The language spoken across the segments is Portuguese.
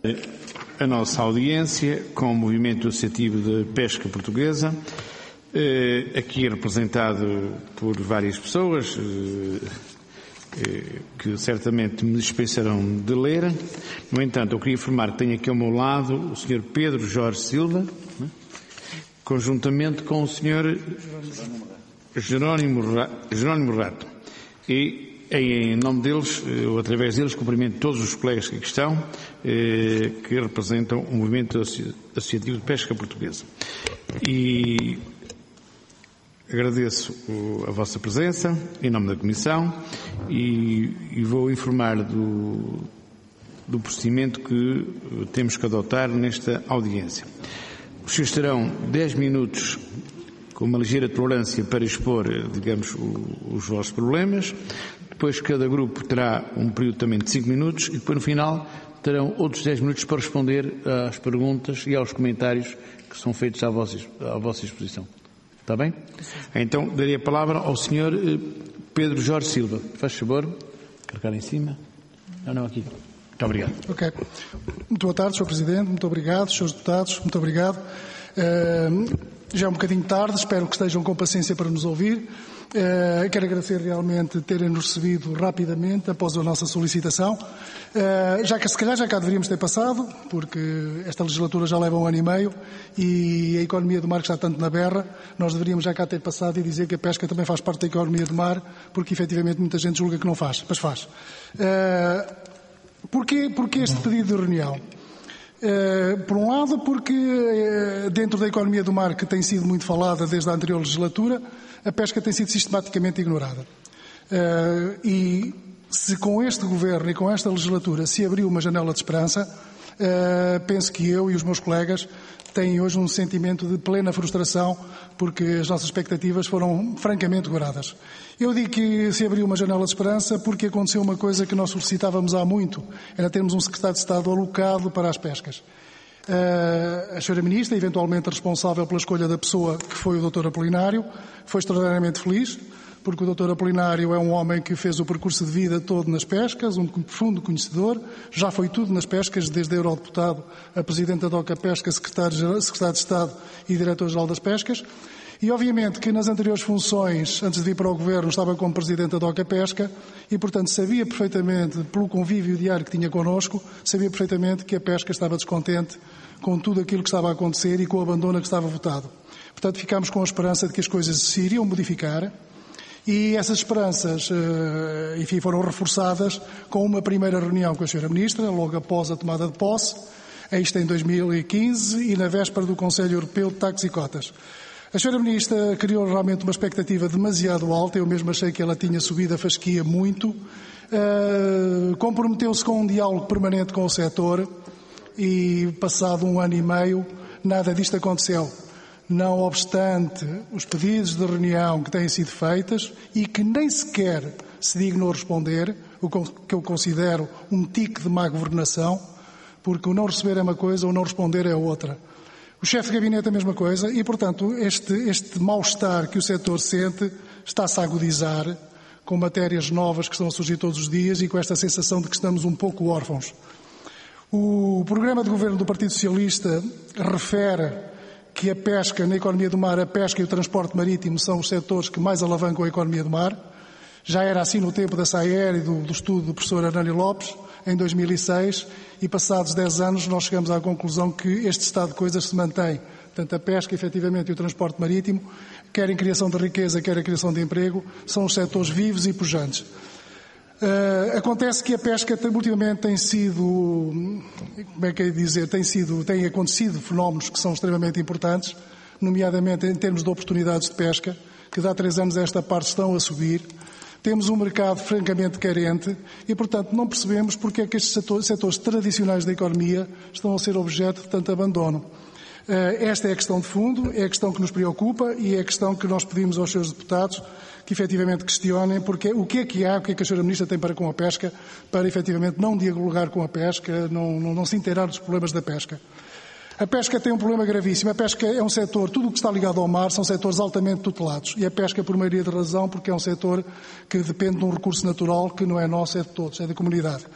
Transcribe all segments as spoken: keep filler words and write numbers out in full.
A nossa audiência com o Movimento Associativo de Pesca Portuguesa, aqui representado por várias pessoas que certamente me dispensarão de ler. No entanto, eu queria informar que tenho aqui ao meu lado o senhor Pedro Jorge Silva, conjuntamente com o senhor Jerónimo, Jerónimo Rato. E, em nome deles, ou através deles, cumprimento todos os colegas que aqui estão, que representam o Movimento Associativo de Pesca Portuguesa. E agradeço a vossa presença, em nome da Comissão, e, e vou informar do, do procedimento que temos que adotar nesta audiência. Os senhores terão dez minutos com uma ligeira tolerância para expor, digamos, o, os vossos problemas. Depois cada grupo terá um período também de cinco minutos e depois no final terão outros dez minutos para responder às perguntas e aos comentários que são feitos à vossa, à vossa exposição. Está bem? Então, darei a palavra ao senhor Pedro Jorge Silva. Faz favor, carregar em cima. Não, não, aqui. Muito obrigado. Ok. Muito boa tarde, senhor Presidente. Muito obrigado, senhores deputados. Muito obrigado. Uh, já é um bocadinho tarde, espero que estejam com paciência para nos ouvir. Uh, quero agradecer realmente terem-nos recebido rapidamente após a nossa solicitação. Uh, já que se calhar já cá deveríamos ter passado, porque esta legislatura já leva um ano e meio e a economia do mar que está tanto na berra, nós deveríamos já cá ter passado e dizer que a pesca também faz parte da economia do mar, porque efetivamente muita gente julga que não faz, mas faz. Uh, porquê, porquê este pedido de reunião? Uh, por um lado, porque uh, dentro da economia do mar, que tem sido muito falada desde a anterior legislatura, a pesca tem sido sistematicamente ignorada. Uh, e se com este governo e com esta legislatura se abriu uma janela de esperança, uh, penso que eu e os meus colegas têm hoje um sentimento de plena frustração, porque as nossas expectativas foram francamente goradas. Eu digo que se abriu uma janela de esperança porque aconteceu uma coisa que nós solicitávamos há muito, era termos um secretário de Estado alocado para as pescas. Uh, a senhora Ministra, eventualmente responsável pela escolha da pessoa que foi o doutor Apolinário, foi extraordinariamente feliz, porque o doutor Apolinário é um homem que fez o percurso de vida todo nas pescas, um profundo conhecedor, já foi tudo nas pescas, desde eurodeputado a Presidente da OCA Pesca, Secretário, Secretário de Estado e Diretor-Geral das Pescas. E obviamente que nas anteriores funções, antes de vir para o Governo, estava como Presidente da OCA Pesca e, portanto, sabia perfeitamente, pelo convívio diário que tinha connosco, sabia perfeitamente que a pesca estava descontente com tudo aquilo que estava a acontecer e com o abandono que estava votado. Portanto, ficámos com a esperança de que as coisas se iriam modificar e essas esperanças, enfim, foram reforçadas com uma primeira reunião com a senhora Ministra, logo após a tomada de posse, isto em dois mil e quinze e na véspera do Conselho Europeu de Taxas e Cotas. A senhora Ministra criou realmente uma expectativa demasiado alta, eu mesmo achei que ela tinha subido a fasquia muito, uh, comprometeu-se com um diálogo permanente com o setor e, passado um ano e meio, nada disto aconteceu. Não obstante os pedidos de reunião que têm sido feitos e que nem sequer se dignou responder, o que eu considero um tique de má governação, porque o não receber é uma coisa, o não responder é outra. O chefe de gabinete é a mesma coisa e, portanto, este, este mal-estar que o setor sente está-se a agudizar com matérias novas que estão a surgir todos os dias e com esta sensação de que estamos um pouco órfãos. O programa de governo do Partido Socialista refere que a pesca na economia do mar, a pesca e o transporte marítimo são os setores que mais alavancam a economia do mar. Já era assim no tempo da SAER e do, do estudo do professor Hernani Lopes, em dois mil e seis, e passados dez anos nós chegamos à conclusão que este estado de coisas se mantém. Portanto, a pesca, efetivamente, e o transporte marítimo, quer em criação de riqueza, quer em criação de emprego, são os setores vivos e pujantes. Uh, acontece que a pesca ultimamente tem sido, como é que é dizer, tem sido, tem acontecido fenómenos que são extremamente importantes, nomeadamente em termos de oportunidades de pesca, que de há três anos a esta parte estão a subir. Temos um mercado francamente carente e, portanto, não percebemos porque é que estes setores, setores tradicionais da economia estão a ser objeto de tanto abandono. Esta é a questão de fundo, é a questão que nos preocupa e é a questão que nós pedimos aos senhores deputados que efetivamente questionem porque, o que é que há, o que é que a senhora Ministra tem para com a pesca, para efetivamente não dialogar com a pesca, não, não, não se inteirar dos problemas da pesca. A pesca tem um problema gravíssimo. A pesca é um setor, tudo o que está ligado ao mar são setores altamente tutelados. E a pesca, por maioria de razão, porque é um setor que depende de um recurso natural que não é nosso, é de todos, é da comunidade.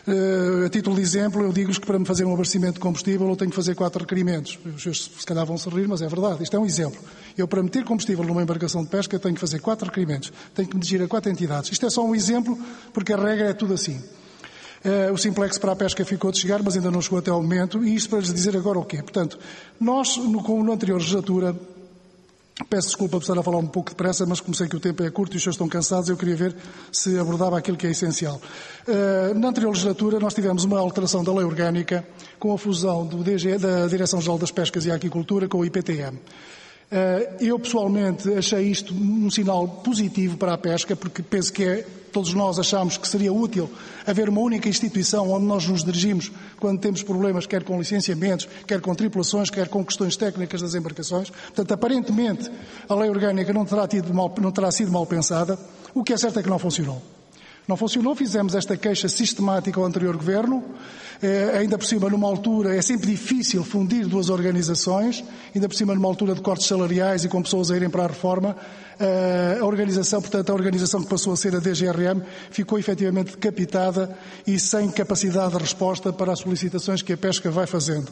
Uh, a título de exemplo, eu digo-lhes que para me fazer um abastecimento de combustível eu tenho que fazer quatro requerimentos. Os senhores se calhar vão se rir, mas é verdade. Isto é um exemplo. Eu, para meter combustível numa embarcação de pesca, tenho que fazer quatro requerimentos. Tenho que me dirigir a quatro entidades. Isto é só um exemplo, porque a regra é tudo assim. Uh, o Simplex para a pesca ficou de chegar, mas ainda não chegou até ao momento. E isto para lhes dizer agora o quê? Portanto, nós, no, como na anterior legislatura, peço desculpa por estar a falar um pouco depressa, mas como sei que o tempo é curto e os senhores estão cansados, eu queria ver se abordava aquilo que é essencial. Uh, na anterior legislatura nós tivemos uma alteração da lei orgânica com a fusão do D G, da Direção-Geral das Pescas e Aquicultura com o I P T M. Uh, eu pessoalmente achei isto um sinal positivo para a pesca, porque penso que é, todos nós achamos que seria útil haver uma única instituição onde nós nos dirigimos quando temos problemas, quer com licenciamentos, quer com tripulações, quer com questões técnicas das embarcações. Portanto, aparentemente, a lei orgânica não terá, tido mal, não terá sido mal pensada. O que é certo é que não funcionou. Não funcionou, fizemos esta queixa sistemática ao anterior governo, eh, ainda por cima numa altura, é sempre difícil fundir duas organizações, ainda por cima numa altura de cortes salariais e com pessoas a irem para a reforma, eh, a organização, portanto a organização que passou a ser a D G R M, ficou efetivamente decapitada e sem capacidade de resposta para as solicitações que a pesca vai fazendo.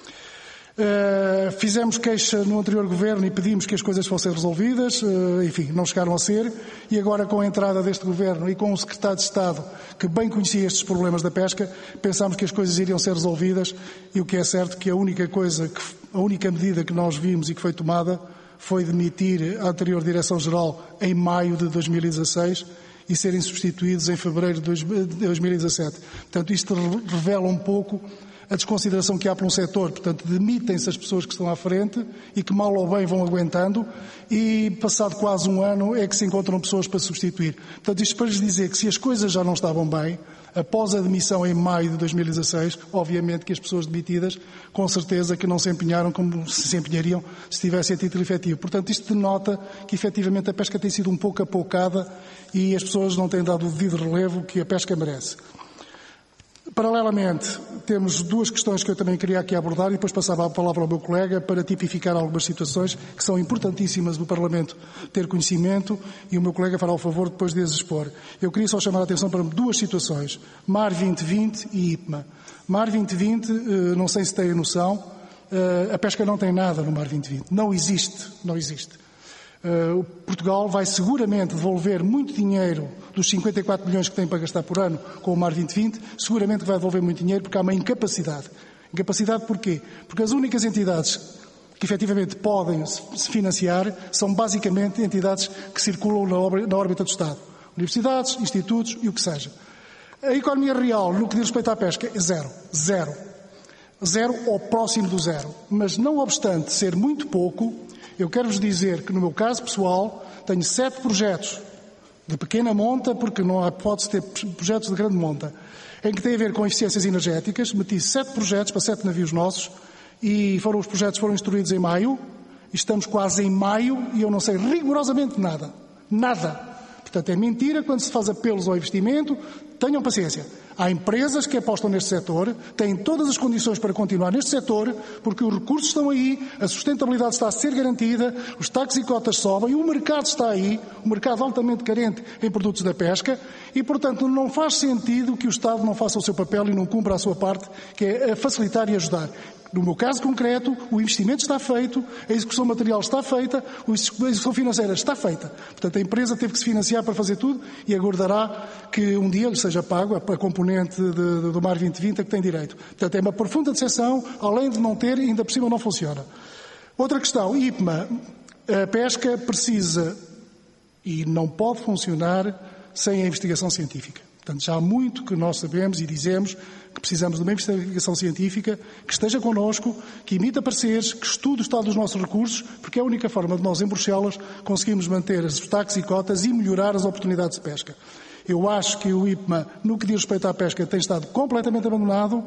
Uh, fizemos queixa no anterior governo e pedimos que as coisas fossem resolvidas, uh, enfim, não chegaram a ser, e agora com a entrada deste governo e com o secretário de Estado, que bem conhecia estes problemas da pesca, pensámos que as coisas iriam ser resolvidas, e o que é certo que a única coisa, que, a única medida que nós vimos e que foi tomada foi demitir a anterior Direção-Geral em maio de dois mil e dezasseis e serem substituídos em fevereiro de dois mil e dezassete. Portanto, isto revela um pouco a desconsideração que há por um setor. Portanto, demitem-se as pessoas que estão à frente e que mal ou bem vão aguentando, e passado quase um ano é que se encontram pessoas para substituir. Portanto, isto para lhes dizer que se as coisas já não estavam bem, após a demissão em maio de dois mil e dezasseis, obviamente que as pessoas demitidas, com certeza que não se empenharam como se empenhariam se tivessem a título efetivo. Portanto, isto denota que efetivamente a pesca tem sido um pouco apoucada e as pessoas não têm dado o devido relevo que a pesca merece. Paralelamente, temos duas questões que eu também queria aqui abordar e depois passava a palavra ao meu colega para tipificar algumas situações que são importantíssimas do Parlamento ter conhecimento, e o meu colega fará o favor depois de as expor. Eu queria só chamar a atenção para duas situações, Mar vinte vinte e I P M A. Mar vinte vinte, não sei se têm noção, a pesca não tem nada no Mar vinte vinte, não existe, não existe. Uh, Portugal vai seguramente devolver muito dinheiro dos cinquenta e quatro milhões que tem para gastar por ano com o Mar vinte vinte, seguramente vai devolver muito dinheiro porque há uma incapacidade. Incapacidade porquê? Porque as únicas entidades que efetivamente podem se financiar são basicamente entidades que circulam na, na órbita do Estado. Universidades, institutos e o que seja. A economia real, no que diz respeito à pesca, é zero. Zero. Zero ou próximo do zero. Mas não obstante ser muito pouco, eu quero-vos dizer que, no meu caso pessoal, tenho sete projetos de pequena monta, porque não há hipótese de ter projetos de grande monta, em que tem a ver com eficiências energéticas. Meti sete projetos para sete navios nossos e foram, os projetos foram instruídos em maio. E estamos quase em maio e eu não sei rigorosamente nada. Nada. Portanto, é mentira quando se faz apelos ao investimento. Tenham paciência. Há empresas que apostam neste setor, têm todas as condições para continuar neste setor, porque os recursos estão aí, a sustentabilidade está a ser garantida, os taxas e cotas sobem, o mercado está aí, o mercado altamente carente em produtos da pesca, e, portanto, não faz sentido que o Estado não faça o seu papel e não cumpra a sua parte, que é facilitar e ajudar. No meu caso concreto, o investimento está feito, a execução material está feita, a execução financeira está feita. Portanto, a empresa teve que se financiar para fazer tudo e aguardará que um dia lhe seja pago a componente de, de, do Mar vinte vinte a que tem direito. Portanto, é uma profunda decepção, além de não ter, ainda por cima não funciona. Outra questão, I P M A. A pesca precisa e não pode funcionar sem a investigação científica. Portanto, já há muito que nós sabemos e dizemos que precisamos de uma investigação científica que esteja connosco, que emita pareceres, que estude o estado dos nossos recursos, porque é a única forma de nós, em Bruxelas, conseguirmos manter os taxas e cotas e melhorar as oportunidades de pesca. Eu acho que o I P M A, no que diz respeito à pesca, tem estado completamente abandonado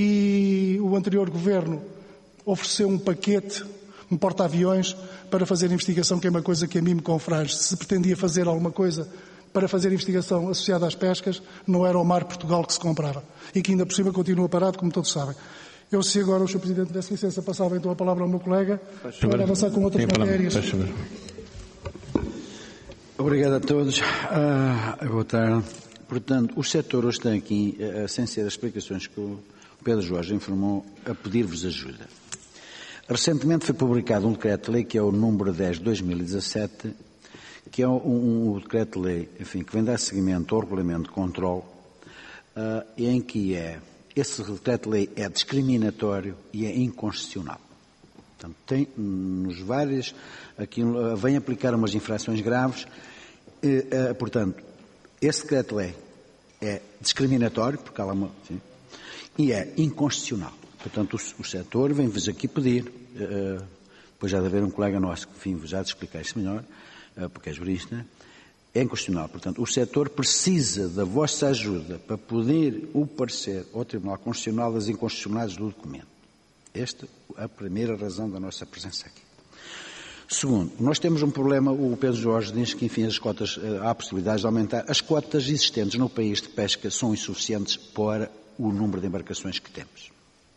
e o anterior governo ofereceu um paquete, um porta-aviões, para fazer investigação, que é uma coisa que a mim me confrange. Se pretendia fazer alguma coisa para fazer investigação associada às pescas, não era o Mar Portugal que se comprava. E que ainda por cima continua parado, como todos sabem. Eu, se agora o senhor Presidente desse licença, passava então a palavra ao meu colega para avançar com outras matérias. Obrigado a todos. Uh, boa tarde. Portanto, o setor hoje está aqui, sem ser as explicações que o Pedro Jorge informou, a pedir-vos ajuda. Recentemente foi publicado um decreto-lei, que é o número dez de dois mil e dezassete, que é um, um decreto-lei, enfim, que vem dar seguimento ao regulamento de controle, uh, em que é, esse decreto-lei é discriminatório e é inconstitucional. Portanto, tem nos vários, aqui, uh, vem aplicar umas infrações graves, uh, uh, portanto, esse decreto-lei é discriminatório, porque há lá uma, sim, e é inconstitucional. Portanto, o, o setor vem-vos aqui pedir, uh, depois já de haver um colega nosso que, enfim, vos já de explicar isso melhor, uh, porque é jurista, é inconstitucional. Portanto, o setor precisa da vossa ajuda para poder o parecer ao Tribunal Constitucional das inconstitucionalidades do documento. Esta é a primeira razão da nossa presença aqui. Segundo, nós temos um problema, o Pedro Jorge diz que, enfim, as cotas, há possibilidades de aumentar. As cotas existentes no país de pesca são insuficientes para o número de embarcações que temos.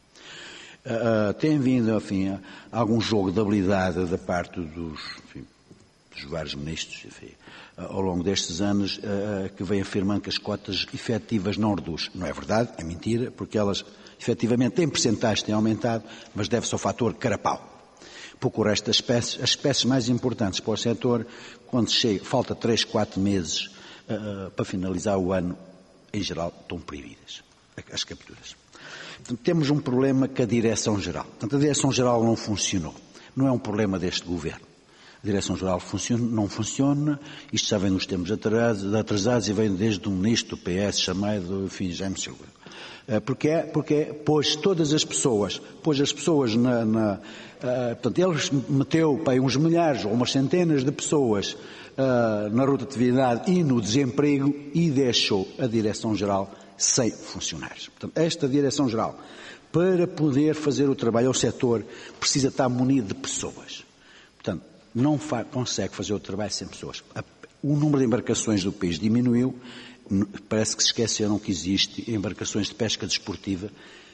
Uh, tem vindo, enfim, algum jogo de habilidade da parte dos, enfim, dos vários ministros, enfim, uh, ao longo destes anos, uh, que vem afirmando que as cotas efetivas não reduzem. Não é verdade, é mentira, porque elas, efetivamente, em percentagem têm aumentado, mas deve-se ao fator carapau. Porque o resto das espécies, as espécies mais importantes para o setor, quando chega, falta três, quatro meses uh, para finalizar o ano, em geral, estão proibidas as capturas. Portanto, temos um problema com a Direção-Geral. Portanto, a Direção-Geral não funcionou. Não é um problema deste Governo. A Direção-Geral funciona, não funciona, isto já vem nos tempos atrasados, atrasados e vem desde um ministro do P S chamado, enfim, Jaime Silva. Porque é, porque é, pôs todas as pessoas, pôs as pessoas na, na uh, portanto, ele meteu para aí uns milhares ou umas centenas de pessoas uh, na rotatividade e no desemprego e deixou a Direção-Geral sem funcionários. Portanto, esta Direção-Geral, para poder fazer o trabalho ao setor, precisa estar munido de pessoas. Portanto, não fa- consegue fazer o trabalho sem pessoas. O número de embarcações do país diminuiu. Parece que se esqueceram que existe embarcações de pesca desportiva,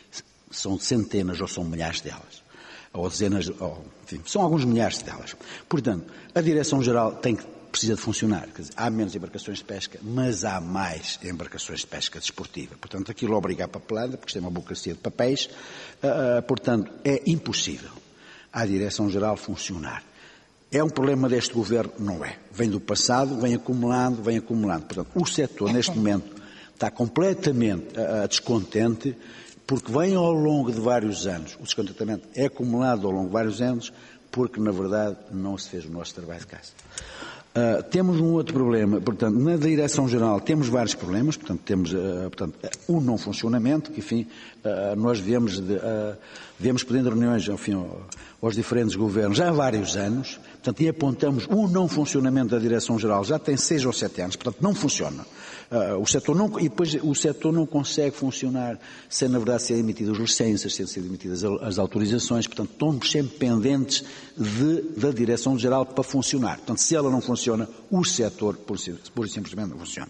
são centenas ou são milhares delas, ou dezenas, ou, enfim, são alguns milhares delas. Portanto, a Direção-Geral tem que, precisa de funcionar, quer dizer, há menos embarcações de pesca, mas há mais embarcações de pesca desportiva. Portanto, aquilo obriga a papelada, porque isto é uma burocracia de papéis, uh, portanto, é impossível à Direção-Geral funcionar. É um problema deste Governo? Não é. Vem do passado, vem acumulando, vem acumulando. Portanto, o setor, neste momento, está completamente uh, descontente, porque vem ao longo de vários anos. O descontentamento é acumulado ao longo de vários anos, porque, na verdade, não se fez o nosso trabalho de casa. Uh, temos um outro problema, portanto, na Direção-Geral temos vários problemas, portanto, temos uh, portanto, um não funcionamento, que, enfim, uh, nós viemos, de, uh, viemos pedindo reuniões, enfim, aos diferentes governos há vários anos, portanto, e apontamos um não funcionamento da Direção-Geral, já tem seis ou sete anos, portanto, não funciona. Uh, o setor não, e depois o setor não consegue funcionar sem, na verdade, serem emitidas licenças, sem serem emitidas as autorizações, portanto, estamos sempre pendentes de, da Direção-Geral para funcionar. Portanto, se ela não funciona, o setor, por, por simplesmente, não funciona.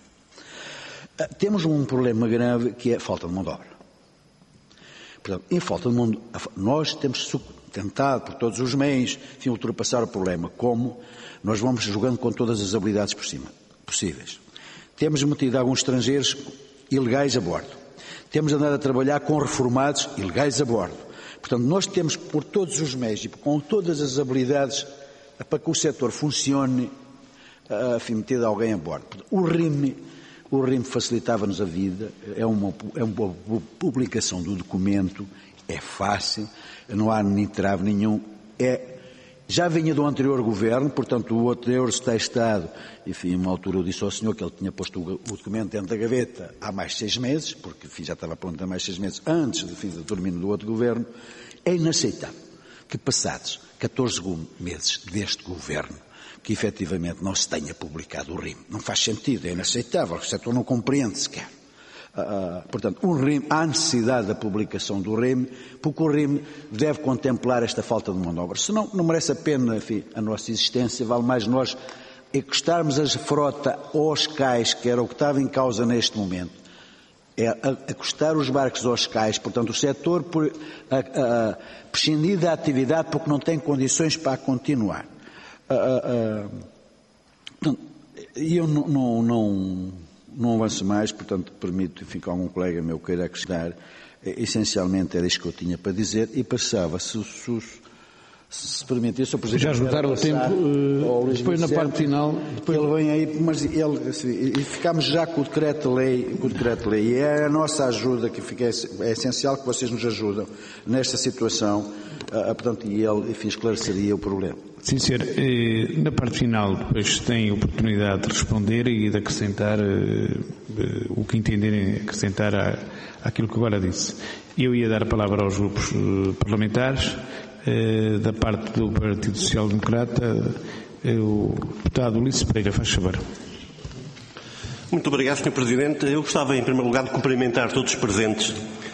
Uh, temos um problema grave que é a falta de mão de obra. Portanto, em falta de mão de obra, nós temos tentado, por todos os meios, enfim, ultrapassar o problema. Como? Nós vamos jogando com todas as habilidades por cima, possíveis. Temos metido alguns estrangeiros ilegais a bordo. Temos andado a trabalhar com reformados ilegais a bordo. Portanto, nós temos, por todos os meios e com todas as habilidades, para que o setor funcione, enfim, metido alguém a bordo. O R I M, o R I M facilitava-nos a vida, é uma, é uma publicação do documento, é fácil, não há nem trave nenhum, é... Já vinha do anterior governo, portanto, o anterior Estado, enfim, uma altura eu disse ao senhor que ele tinha posto o documento dentro da gaveta há mais de seis meses, porque, enfim, já estava pronto há mais de seis meses, antes, enfim, do término do outro governo. É inaceitável que, passados catorze meses deste governo, que efetivamente não se tenha publicado o R I M. Não faz sentido, é inaceitável, o setor não compreende sequer. Uh, portanto, o R I M, há necessidade da publicação do R I M, porque o R I M deve contemplar esta falta de mão de obra. Senão, não merece a pena, enfim, a nossa existência, vale mais nós encostarmos a frota aos cais, que era o que estava em causa neste momento, é acostar os barcos aos cais, portanto, o setor por, a, a, a, prescindir da atividade porque não tem condições para continuar. Uh, uh, uh, portanto, eu não... não, não não avanço mais, portanto, permito, enfim, que algum colega meu queira acrescentar. Essencialmente era isto que eu tinha para dizer e passava, se, se, se permitir, Senhor Presidente... Já esgotaram o tempo, uh, depois na parte final... Depois... Ele vem aí, mas ele, assim, e ficamos já com o decreto-lei, com o decreto-lei, e é a nossa ajuda que fica, é essencial que vocês nos ajudam nesta situação, uh, portanto, e ele, enfim, esclareceria o problema. Sim, senhor. Na parte final, depois tem a oportunidade de responder e de acrescentar o que entenderem acrescentar àquilo que agora disse. Eu ia dar a palavra aos grupos parlamentares. Da parte do Partido Social Democrata, o deputado Ulisses Pereira, faz favor. Muito obrigado, senhor Presidente. Eu gostava, em primeiro lugar, de cumprimentar todos os presentes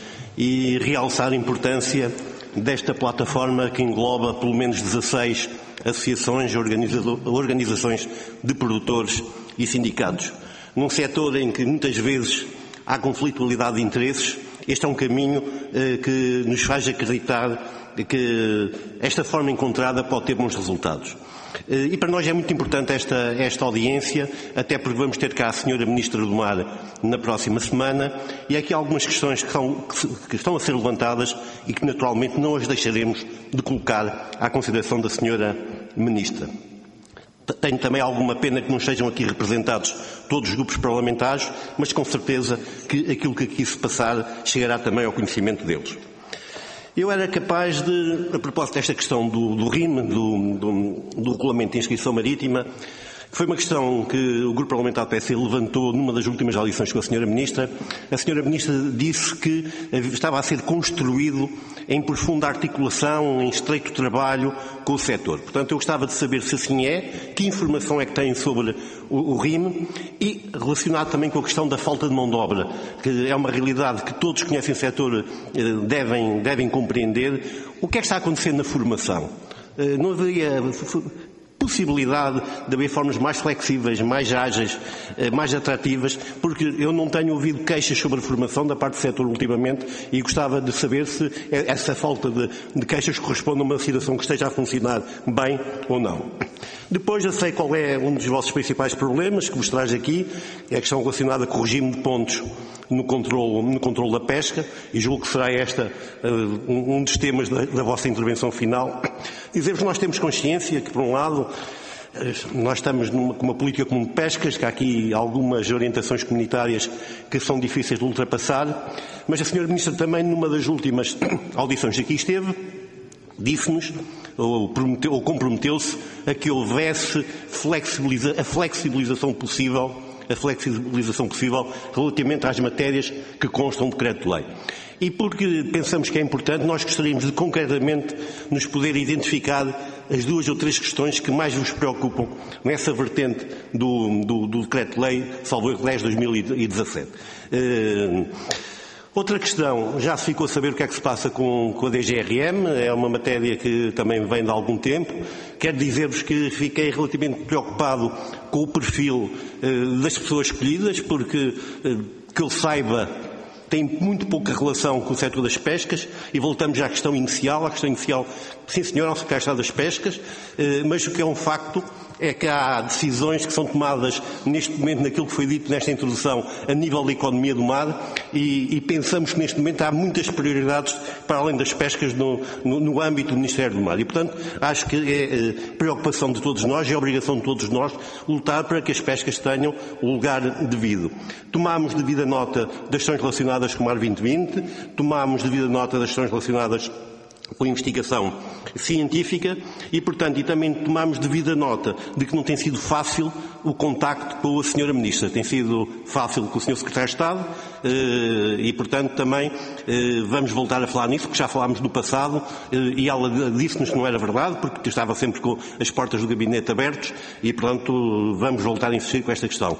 e realçar a importância desta plataforma que engloba pelo menos dezasseis associações, organizações de produtores e sindicatos. Num setor em que muitas vezes há conflitualidade de interesses, este é um caminho eh, que nos faz acreditar que esta forma encontrada pode ter bons resultados. E para nós é muito importante esta, esta audiência, até porque vamos ter cá a senhora Ministra do Mar na próxima semana, e há aqui algumas questões que, são, que estão a ser levantadas e que naturalmente não as deixaremos de colocar à consideração da senhora Ministra. Tenho também alguma pena que não estejam aqui representados todos os grupos parlamentares, mas com certeza que aquilo que aqui se passar chegará também ao conhecimento deles. Eu era capaz de, a propósito desta questão do, do R I M, do, do, do Regulamento de Inscrição Marítima, que foi uma questão que o Grupo Parlamentar do P S C levantou numa das últimas audições com a senhora Ministra. A senhora Ministra disse que estava a ser construído em profunda articulação, em estreito trabalho com o setor. Portanto, eu gostava de saber se assim é, que informação é que têm sobre o, o R I M e relacionado também com a questão da falta de mão de obra, que é uma realidade que todos que conhecem o setor devem, devem compreender. O que é que está a acontecer na formação? Não haveria possibilidade de haver formas mais flexíveis, mais ágeis, mais atrativas, porque eu não tenho ouvido queixas sobre a formação da parte do setor ultimamente e gostava de saber se essa falta de, de queixas corresponde a uma situação que esteja a funcionar bem ou não. Depois, eu sei qual é um dos vossos principais problemas que vos traz aqui, é a questão relacionada com o regime de pontos no controle, no controle da pesca, e julgo que será esta uh, um dos temas da, da vossa intervenção final. Dizer-vos que nós temos consciência que, por um lado, nós estamos numa, com uma política comum de pescas, que há aqui algumas orientações comunitárias que são difíceis de ultrapassar, mas a senhora Ministra também, numa das últimas audições que aqui esteve, disse-nos, ou, ou comprometeu-se, a que houvesse flexibiliza, a flexibilização possível a flexibilização possível relativamente às matérias que constam do decreto-lei. E porque pensamos que é importante, nós gostaríamos de concretamente nos poder identificar as duas ou três questões que mais vos preocupam nessa vertente do, do, do decreto-lei salvo erro dez barra dois mil e dezassete. Uh, Outra questão, já se ficou a saber o que é que se passa com, com a D G R M, é uma matéria que também vem de algum tempo. Quero dizer-vos que fiquei relativamente preocupado com o perfil uh, das pessoas escolhidas, porque, uh, que eu saiba, tem muito pouca relação com o setor das pescas, e voltamos à questão inicial, à questão inicial, sim senhor, ao secretário das pescas, uh, mas o que é um facto é que há decisões que são tomadas neste momento naquilo que foi dito nesta introdução a nível da economia do mar e, e pensamos que neste momento há muitas prioridades para além das pescas no, no, no âmbito do Ministério do Mar e, portanto, acho que é, é preocupação de todos nós, é obrigação de todos nós lutar para que as pescas tenham o lugar devido. Tomámos devida nota das questões relacionadas com o Mar vinte vinte, tomámos devida nota das questões relacionadas com a investigação científica e, portanto, e também tomamos devida nota de que não tem sido fácil o contacto com a senhora Ministra. Tem sido fácil com o senhor Secretário de Estado e, portanto, também vamos voltar a falar nisso, porque já falámos no passado e ela disse-nos que não era verdade, porque estava sempre com as portas do gabinete abertas e, portanto, vamos voltar a insistir com esta questão.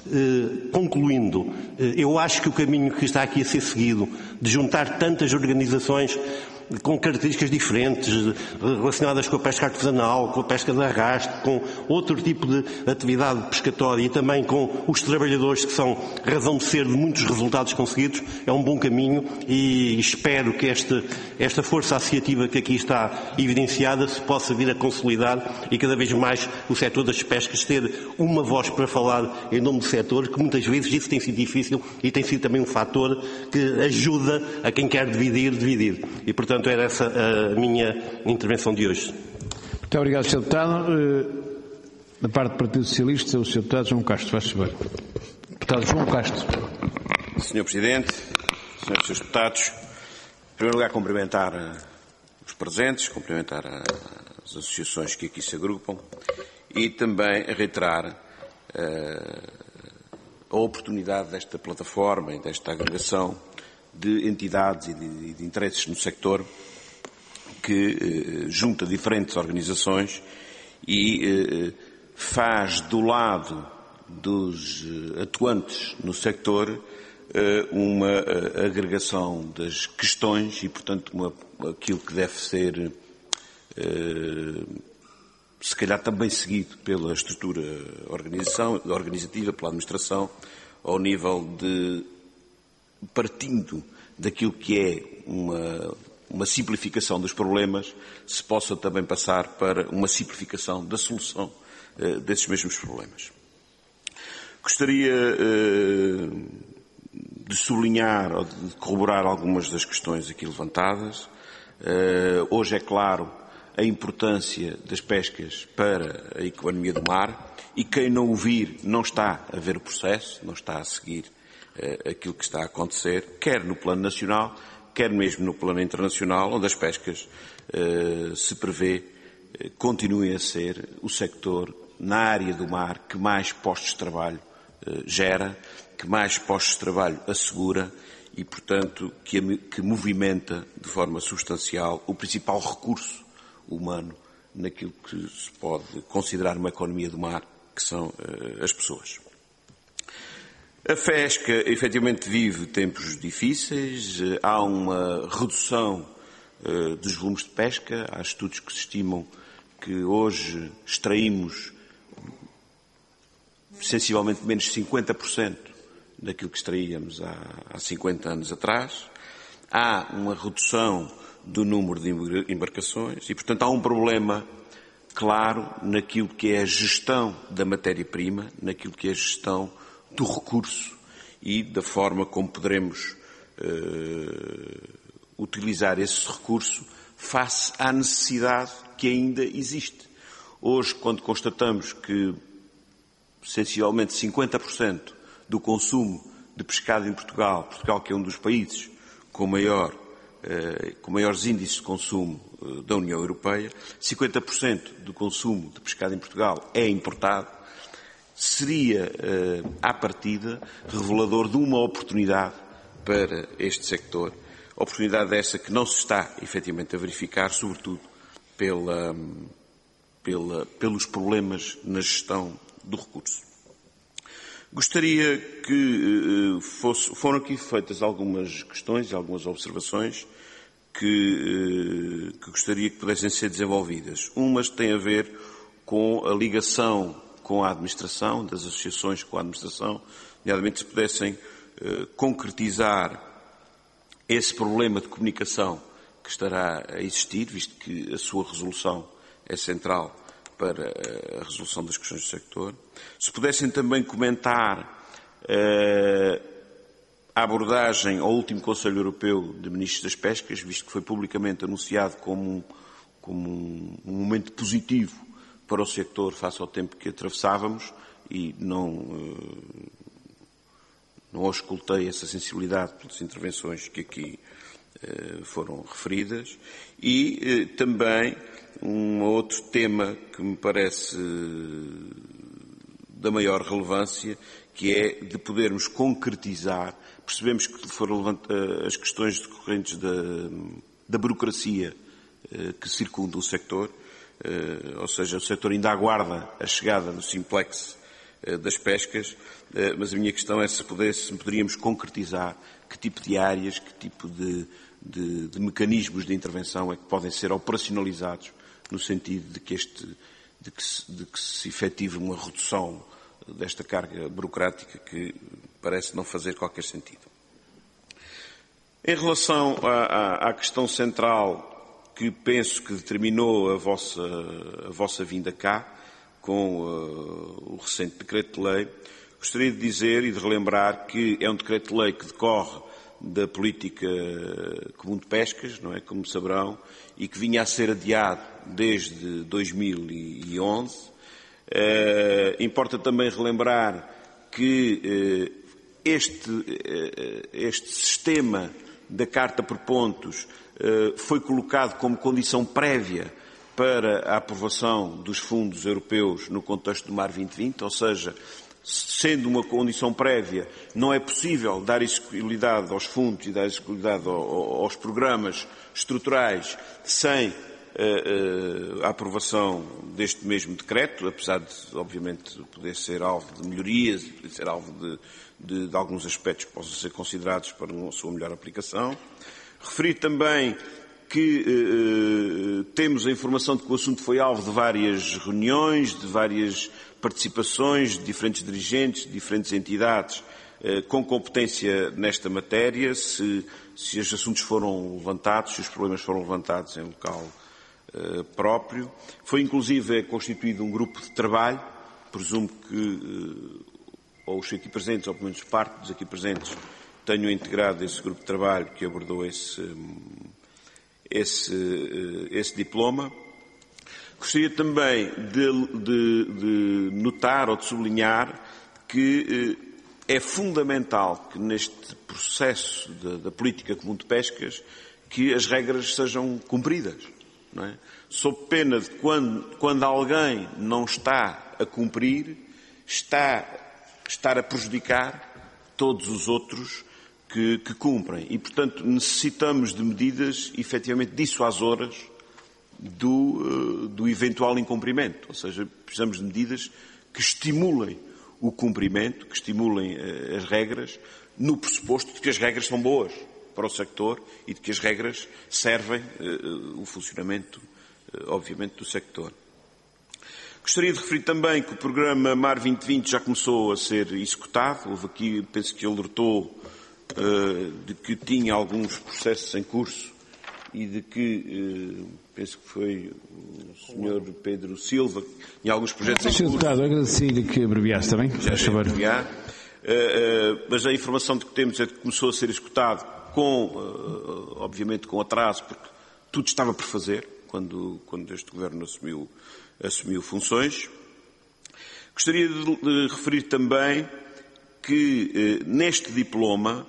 Concluindo, eu acho que o caminho que está aqui a ser seguido de juntar tantas organizações com características diferentes, relacionadas com a pesca artesanal, com a pesca de arrasto, com outro tipo de atividade pescatória e também com os trabalhadores que são razão de ser de muitos resultados conseguidos, é um bom caminho e espero que esta, esta força associativa que aqui está evidenciada se possa vir a consolidar e cada vez mais o setor das pescas ter uma voz para falar em nome do setor, que muitas vezes isso tem sido difícil e tem sido também um fator que ajuda a quem quer dividir, dividir. E, portanto, era essa a minha intervenção de hoje. Muito obrigado, senhor Deputado. Da parte do Partido Socialista, o senhor Deputado João Castro, faz favor. Deputado João Castro. senhor Presidente, senhores e senhores Deputados, em primeiro lugar cumprimentar os presentes, cumprimentar as associações que aqui se agrupam e também reiterar uh, a oportunidade desta plataforma e desta agregação de entidades e de, de interesses no sector que uh, junta diferentes organizações e uh, faz do lado dos atuantes no sector uma agregação das questões e, portanto, uma, aquilo que deve ser, se calhar, também seguido pela estrutura organização, organizativa, pela administração, ao nível de, partindo daquilo que é uma, uma simplificação dos problemas, se possa também passar para uma simplificação da solução desses mesmos problemas. Gostaria uh, de sublinhar ou de corroborar algumas das questões aqui levantadas. Uh, hoje é claro a importância das pescas para a economia do mar e quem não o vir não está a ver o processo, não está a seguir uh, aquilo que está a acontecer, quer no plano nacional, quer mesmo no plano internacional, onde as pescas uh, se prevê uh, continuem a ser o sector na área do mar que mais postos de trabalho eh, gera, que mais postos de trabalho assegura e, portanto, que, que movimenta de forma substancial o principal recurso humano naquilo que se pode considerar uma economia do mar, que são eh, as pessoas. A pesca, efetivamente, vive tempos difíceis, eh, há uma redução eh, dos volumes de pesca, há estudos que se estimam que hoje extraímos sensivelmente menos de cinquenta por cento daquilo que extraíamos há, há cinquenta anos atrás. Há uma redução do número de embarcações e, portanto, há um problema claro naquilo que é a gestão da matéria-prima, naquilo que é a gestão do recurso e da forma como poderemos uh, utilizar esse recurso face à necessidade que ainda existe. Hoje, quando constatamos que sensivelmente cinquenta por cento do consumo de pescado em Portugal, Portugal que é um dos países com, maior, eh, com maiores índices de consumo eh, da União Europeia, cinquenta por cento do consumo de pescado em Portugal é importado, seria, eh, à partida, revelador de uma oportunidade para este sector, oportunidade essa que não se está efetivamente a verificar, sobretudo pela, pela, pelos problemas na gestão do recurso. Gostaria que uh, fosse, foram aqui feitas algumas questões e algumas observações que, uh, que gostaria que pudessem ser desenvolvidas. Umas têm a ver com a ligação com a administração, das associações com a administração, nomeadamente se pudessem uh, concretizar esse problema de comunicação que estará a existir, visto que a sua resolução é central para a resolução das questões do sector. Se pudessem também comentar uh, a abordagem ao último Conselho Europeu de Ministros das Pescas, visto que foi publicamente anunciado como um, como um, um momento positivo para o sector face ao tempo que atravessávamos e não, uh, não auscultei essa sensibilidade pelas intervenções que aqui uh, foram referidas. E uh, também um outro tema que me parece da maior relevância, que é de podermos concretizar. Percebemos que foram as questões decorrentes da, da burocracia que circunda o sector, ou seja, o sector ainda aguarda a chegada do Simplex das pescas, mas a minha questão é se, pudesse, se poderíamos concretizar que tipo de áreas, que tipo de de, de mecanismos de intervenção é que podem ser operacionalizados no sentido de que, este, de que, se, de que se efetive uma redução desta carga burocrática que parece não fazer qualquer sentido. Em relação à, à, à questão central que penso que determinou a vossa, a vossa vinda cá, com uh, o recente decreto-de-lei, gostaria de dizer e de relembrar que é um decreto-de-lei que decorre da política comum de pescas, não é, como saberão, e que vinha a ser adiado desde dois mil e onze. Uh, importa também relembrar que uh, este, uh, este sistema da Carta por Pontos uh, foi colocado como condição prévia para a aprovação dos fundos europeus no contexto do Mar vinte vinte, ou seja, sendo uma condição prévia, não é possível dar execuibilidade aos fundos e dar execuibilidade aos programas estruturais sem uh, uh, a aprovação deste mesmo decreto, apesar de, obviamente, poder ser alvo de melhorias, poder ser alvo de, de, de alguns aspectos que possam ser considerados para a sua melhor aplicação. Referi também que eh, temos a informação de que o assunto foi alvo de várias reuniões, de várias participações de diferentes dirigentes, de diferentes entidades eh, com competência nesta matéria, se, se os assuntos foram levantados, se os problemas foram levantados em local eh, próprio. Foi inclusive constituído um grupo de trabalho, presumo que eh, ou os aqui presentes, ou pelo menos parte dos aqui presentes, tenham integrado esse grupo de trabalho que abordou esse Esse, esse diploma. Gostaria também de, de, de notar ou de sublinhar que é fundamental que neste processo da, da política comum de pescas que as regras sejam cumpridas, não é? Sob pena de quando, quando alguém não está a cumprir, está, estar a prejudicar todos os outros Que, que cumprem. E, portanto, necessitamos de medidas efetivamente dissuasoras do, do eventual incumprimento. Ou seja, precisamos de medidas que estimulem o cumprimento, que estimulem uh, as regras, no pressuposto de que as regras são boas para o sector e de que as regras servem uh, o funcionamento, uh, obviamente, do sector. Gostaria de referir também que o programa Mar vinte vinte já começou a ser executado. Houve aqui, penso que alertou de que tinha alguns processos em curso e de que, penso que foi o senhor Pedro Silva, que tinha alguns projetos em curso. senhor Deputado, agradeço-lhe que abreviasse também. Já já abreviar. Mas a informação de que temos é que começou a ser executado com, obviamente, com atraso, porque tudo estava por fazer quando, quando este governo assumiu, assumiu funções. Gostaria de, de referir também que, neste diploma,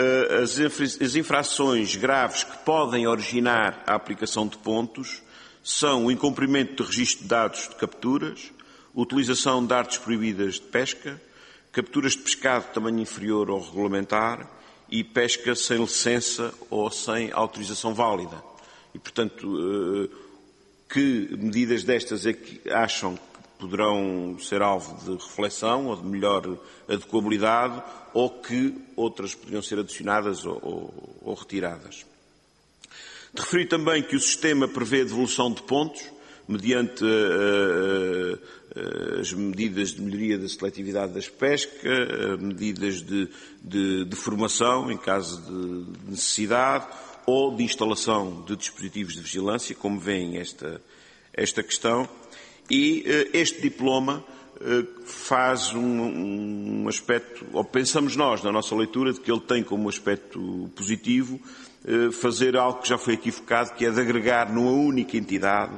as infrações graves que podem originar a aplicação de pontos são o incumprimento de registro de dados de capturas, utilização de artes proibidas de pesca, capturas de pescado de tamanho inferior ao regulamentar e pesca sem licença ou sem autorização válida. E, portanto, que medidas destas é que acham que poderão ser alvo de reflexão ou de melhor adequabilidade, ou que outras poderiam ser adicionadas ou, ou, ou retiradas. De referir também que o sistema prevê a devolução de pontos, mediante uh, uh, as medidas de melhoria da seletividade das pescas, uh, medidas de, de, de formação em caso de necessidade, ou de instalação de dispositivos de vigilância, como veem esta, esta questão. E uh, este diploma uh, faz um, um aspecto, ou pensamos nós, na nossa leitura, de que ele tem como aspecto positivo uh, fazer algo que já foi aqui focado, que é de agregar numa única entidade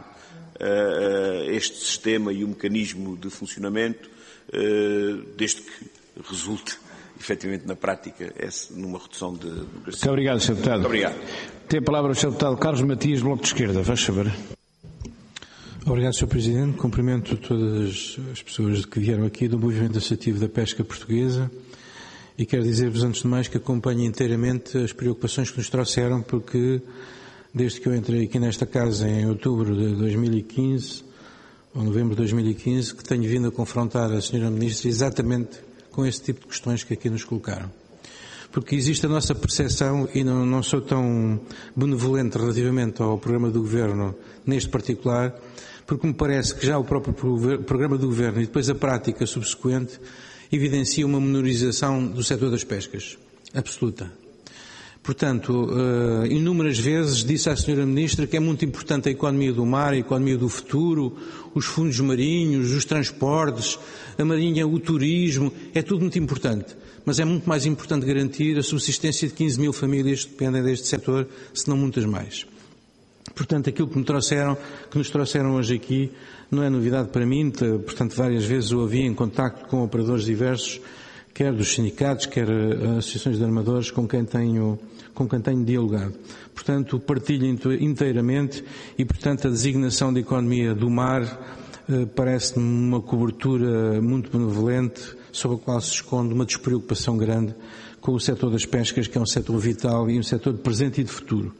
uh, este sistema e o mecanismo de funcionamento, uh, desde que resulte, efetivamente, na prática, numa redução de burocracia. Muito obrigado, senhor Deputado. Muito obrigado. Tem a palavra o senhor Deputado Carlos Matias, Bloco de Esquerda. Faz favor. Obrigado, senhor Presidente. Cumprimento todas as pessoas que vieram aqui do Movimento Associativo da Pesca Portuguesa e quero dizer-vos, antes de mais, que acompanho inteiramente as preocupações que nos trouxeram, porque desde que eu entrei aqui nesta casa em outubro de dois mil e quinze, ou novembro de dois mil e quinze, que tenho vindo a confrontar a senhora Ministra exatamente com esse tipo de questões que aqui nos colocaram. porque existe a nossa percepção, e não, não sou tão benevolente relativamente ao programa do Governo neste particular, porque me parece que já o próprio programa do Governo e depois a prática subsequente evidencia uma menorização do setor das pescas, absoluta. Portanto, uh, inúmeras vezes disse à senhora Ministra que é muito importante a economia do mar, a economia do futuro, os fundos marinhos, os transportes, a marinha, o turismo, é tudo muito importante. Mas é muito mais importante garantir a subsistência de quinze mil famílias que dependem deste setor, se não muitas mais. Portanto, aquilo que me trouxeram, que nos trouxeram hoje aqui, não é novidade para mim, portanto, várias vezes eu havia em contacto com operadores diversos, quer dos sindicatos, quer associações de armadores, com quem tenho, com quem tenho dialogado. Portanto, partilho inteiramente e, portanto, a designação de economia do mar eh, parece-me uma cobertura muito benevolente, sob a qual se esconde uma despreocupação grande com o setor das pescas, que é um setor vital e um setor de presente e de futuro.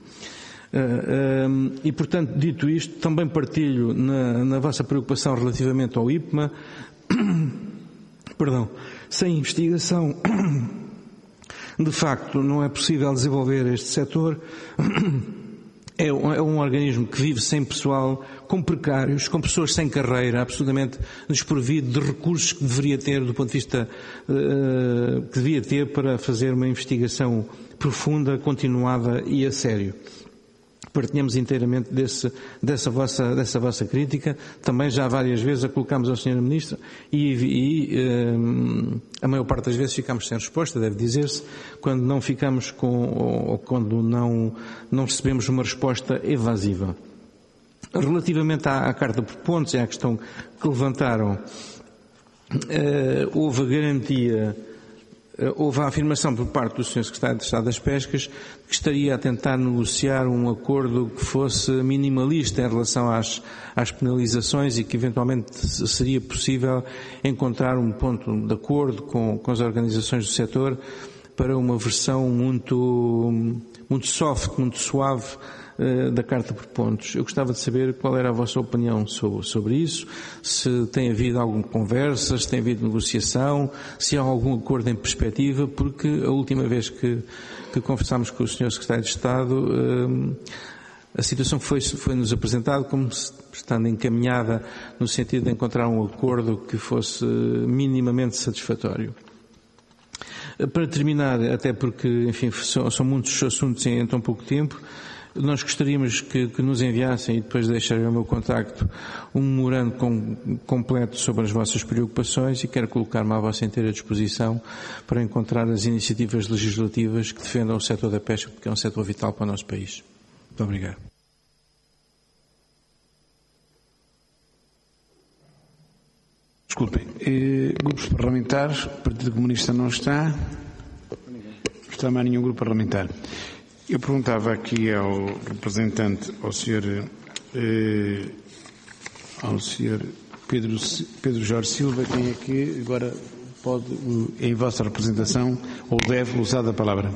Uh, uh, e, portanto, dito isto, também partilho na, na vossa preocupação relativamente ao I P M A. Perdão, sem investigação, de facto, não é possível desenvolver este setor. É um, é um organismo que vive sem pessoal, com precários, com pessoas sem carreira, absolutamente desprovido de recursos que deveria ter, do ponto de vista uh, que devia ter para fazer uma investigação profunda, continuada e a sério. Partilhamos inteiramente desse, dessa, vossa, dessa vossa crítica, também já várias vezes a colocámos ao senhora Ministra e, e um, a maior parte das vezes ficámos sem resposta, deve dizer-se, quando não ficamos com, ou, ou quando não, não recebemos uma resposta evasiva. Relativamente à, à Carta por Pontos e à questão que levantaram, uh, houve a garantia, houve a afirmação por parte do senhor Secretário de Estado das Pescas que estaria a tentar negociar um acordo que fosse minimalista em relação às, às penalizações e que eventualmente seria possível encontrar um ponto de acordo com, com as organizações do setor para uma versão muito, muito soft, muito suave uh, da Carta por Pontos. Eu gostava de saber qual era a vossa opinião sobre, sobre isso, se tem havido alguma conversa, se tem havido negociação, se há algum acordo em perspectiva, porque a última vez que, que conversámos com o senhor Secretário de Estado, uh, a situação foi, foi-nos apresentada como se, estando encaminhada no sentido de encontrar um acordo que fosse minimamente satisfatório. Para terminar, até porque, enfim, são, são muitos assuntos em, em tão pouco tempo, nós gostaríamos que, que nos enviassem, e depois deixarei o meu contacto, um memorando com, completo sobre as vossas preocupações, e quero colocar-me à vossa inteira disposição para encontrar as iniciativas legislativas que defendam o setor da pesca, porque é um setor vital para o nosso país. Muito obrigado. Desculpem, eh, grupos parlamentares, o Partido Comunista não está, não está mais nenhum grupo parlamentar. Eu perguntava aqui ao representante, ao senhor, eh, ao senhor Pedro, Pedro Jorge Silva, quem é que agora pode, em vossa representação, ou deve usar a palavra.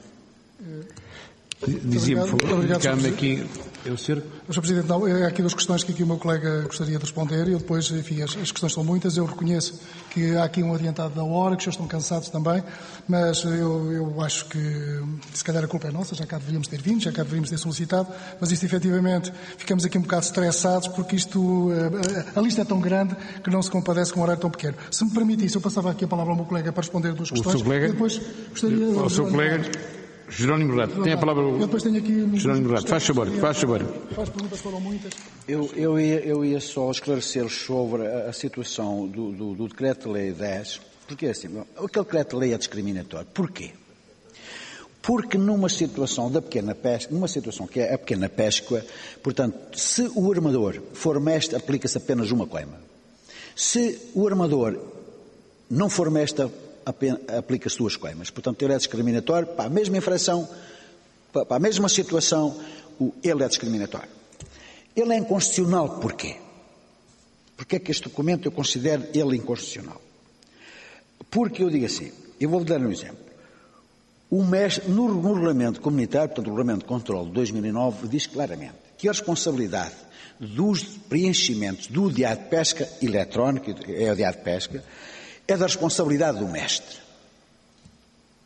Dizia-me, por favor, indicar-me aqui. Eu, senhor? senhor Presidente, não, há aqui duas questões que aqui o meu colega gostaria de responder e eu depois, enfim, as, as questões são muitas, eu reconheço que há aqui um adiantado da hora, que já estão cansados também, mas eu, eu acho que se calhar a culpa é nossa, já cá deveríamos ter vindo, já cá deveríamos ter solicitado, mas isto efetivamente, ficamos aqui um bocado estressados porque isto, a, a lista é tão grande que não se compadece com um horário tão pequeno. Se me permitisse, eu passava aqui a palavra ao meu colega para responder duas questões. O seu colega? E depois gostaria... O seu colega? Jerónimo Rato, tem a palavra. Eu depois tenho aqui... Jerónimo Rato, faz favor, faz favor. Faz perguntas, foram muitas. Eu, eu, ia, eu ia só esclarecer sobre a, a situação do, do, do Decreto-Lei dez, porque assim, aquele Decreto-Lei é discriminatório. Porquê? Porque numa situação da pequena pesca, numa situação que é a pequena pesca, portanto, se o armador for mestre, aplica-se apenas uma coima. Se o armador não for mestre, aplica-se duas coimas. Portanto, ele é discriminatório para a mesma infração, para a mesma situação, ele é discriminatório. Ele é inconstitucional porquê? Porque é que este documento eu considero ele inconstitucional? Porque eu digo assim, eu vou-lhe dar um exemplo. O mestre, no, no regulamento comunitário, portanto, o regulamento de controle de dois mil e nove, diz claramente que a responsabilidade dos preenchimentos do diário de pesca eletrónico, é o diário de pesca, é da responsabilidade do mestre.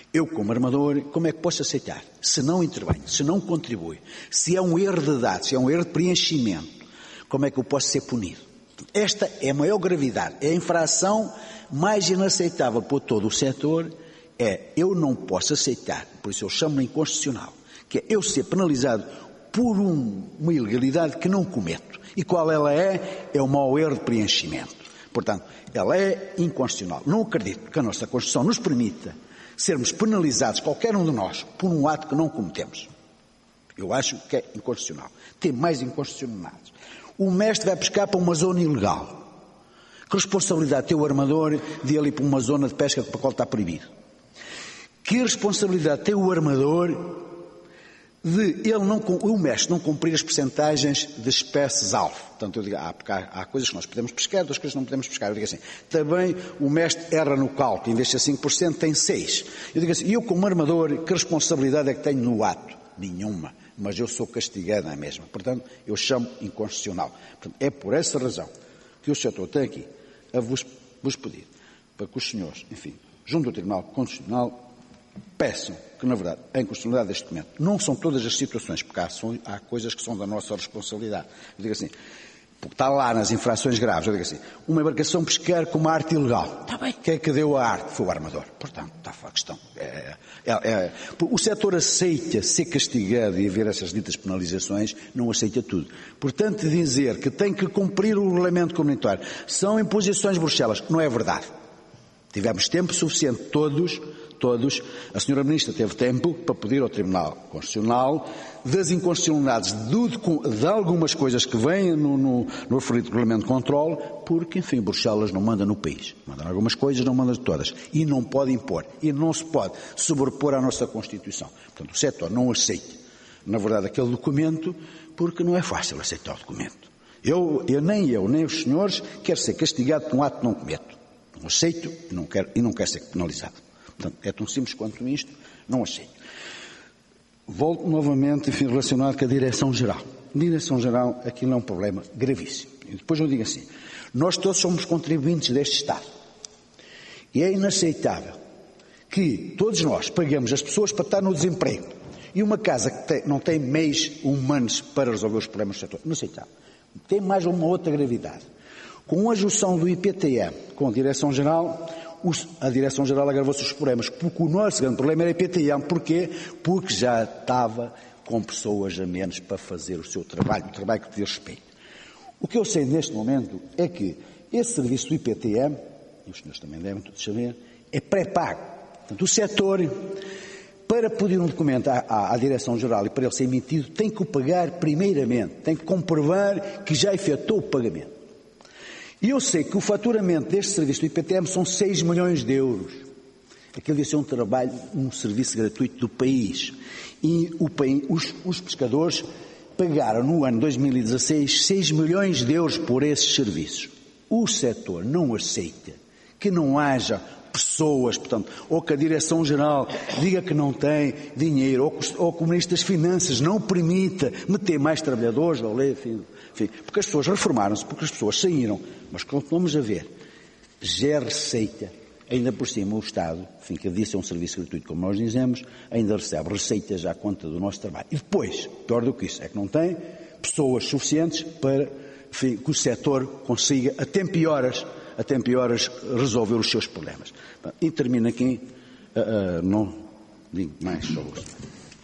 Eu, como armador, como é que posso aceitar? Se não intervenho, se não contribui, se é um erro de dados, se é um erro de preenchimento, como é que eu posso ser punido? Esta é a maior gravidade, é a infração mais inaceitável por todo o setor, é eu não posso aceitar, por isso eu chamo-lhe inconstitucional, que é eu ser penalizado por um, uma ilegalidade que não cometo. E qual ela é? É o mau erro de preenchimento. Portanto, ela é inconstitucional. Não acredito que a nossa Constituição nos permita sermos penalizados, qualquer um de nós, por um ato que não cometemos. Eu acho que é inconstitucional. Tem mais inconstitucionalidades. O mestre vai pescar para uma zona ilegal. Que responsabilidade tem o armador de ir ali para uma zona de pesca para a qual está proibido? Que responsabilidade tem o armador de ele não, o mestre não cumprir as percentagens de espécies-alvo? Portanto, eu digo, há, há, há coisas que nós podemos pescar, outras coisas que não podemos pescar. Eu digo assim, também o mestre erra no cálculo, em vez de ser cinco por cento, tem seis por cento. Eu digo assim, eu como armador, que responsabilidade é que tenho no ato? Nenhuma. Mas eu sou castigado na mesma. Portanto, eu chamo inconstitucional. Portanto, é por essa razão que o setor tem aqui a vos, vos pedir para que os senhores, enfim, junto ao Tribunal Constitucional, peçam que, na verdade, a inconstitucionalidade deste documento não são todas as situações, porque há, são, há coisas que são da nossa responsabilidade. Eu digo assim, porque está lá nas infrações graves, eu digo assim, uma embarcação pesqueira com uma arte ilegal. Está bem. Quem é que deu a arte? Foi o armador. Portanto, está a questão. É, é, é, o setor aceita ser castigado e haver essas ditas penalizações, não aceita tudo. Portanto, dizer que tem que cumprir o regulamento comunitário são imposições de Bruxelas, não é verdade. Tivemos tempo suficiente, todos, todos, a senhora Ministra teve tempo para pedir ao Tribunal Constitucional das inconstitucionalidades de, de algumas coisas que vêm no, no, no referido Regulamento de Controle, porque, enfim, Bruxelas não manda no país. Manda algumas coisas, não manda de todas. E não pode impor. E não se pode sobrepor à nossa Constituição. Portanto, o setor não aceita, na verdade, aquele documento, porque não é fácil aceitar o documento. Eu, eu nem eu, nem os senhores, quero ser castigado por um ato que não cometo. Não aceito e não quero, e não quero ser penalizado. Portanto, é tão simples quanto isto, não aceito. Volto novamente, enfim, relacionado com a Direção-Geral. Direção-Geral, aquilo é um problema gravíssimo. E depois eu digo assim, nós todos somos contribuintes deste Estado. E é inaceitável que todos nós paguemos as pessoas para estar no desemprego e uma casa que tem, não tem meios humanos para resolver os problemas do setor. Inaceitável. Tem mais uma outra gravidade. Com a junção do I P T M com a Direção-Geral, a Direção-Geral agravou-se os problemas, porque o nosso grande problema era a I P T M. Porquê? Porque já estava com pessoas a menos para fazer o seu trabalho, o trabalho que diz respeito. O que eu sei neste momento é que esse serviço do I P T M, e os senhores também devem todos saber, é pré-pago. Portanto, o setor, para pedir um documento à, à, à Direção-Geral e para ele ser emitido, tem que o pagar primeiramente, tem que comprovar que já efetuou o pagamento. E eu sei que o faturamento deste serviço do I P T M são seis milhões de euros. Aquilo deve ser um trabalho, um serviço gratuito do país. E o país, os, os pescadores pagaram no ano dois mil e dezasseis seis milhões de euros por esses serviços. O setor não aceita que não haja pessoas, portanto, ou que a Direção-Geral diga que não tem dinheiro, ou que, ou que o Ministro das Finanças não permita meter mais trabalhadores, ou enfim, enfim, porque as pessoas reformaram-se, porque as pessoas saíram, mas continuamos a ver, gera receita, ainda por cima o Estado, enfim, que disse é um serviço gratuito, como nós dizemos, ainda recebe receitas à conta do nosso trabalho. E depois, pior do que isso, é que não tem pessoas suficientes para, enfim, que o setor consiga, a tempo e horas, a tempo e horas, resolver os seus problemas. E termino aqui, uh, uh, não digo mais sobre isso.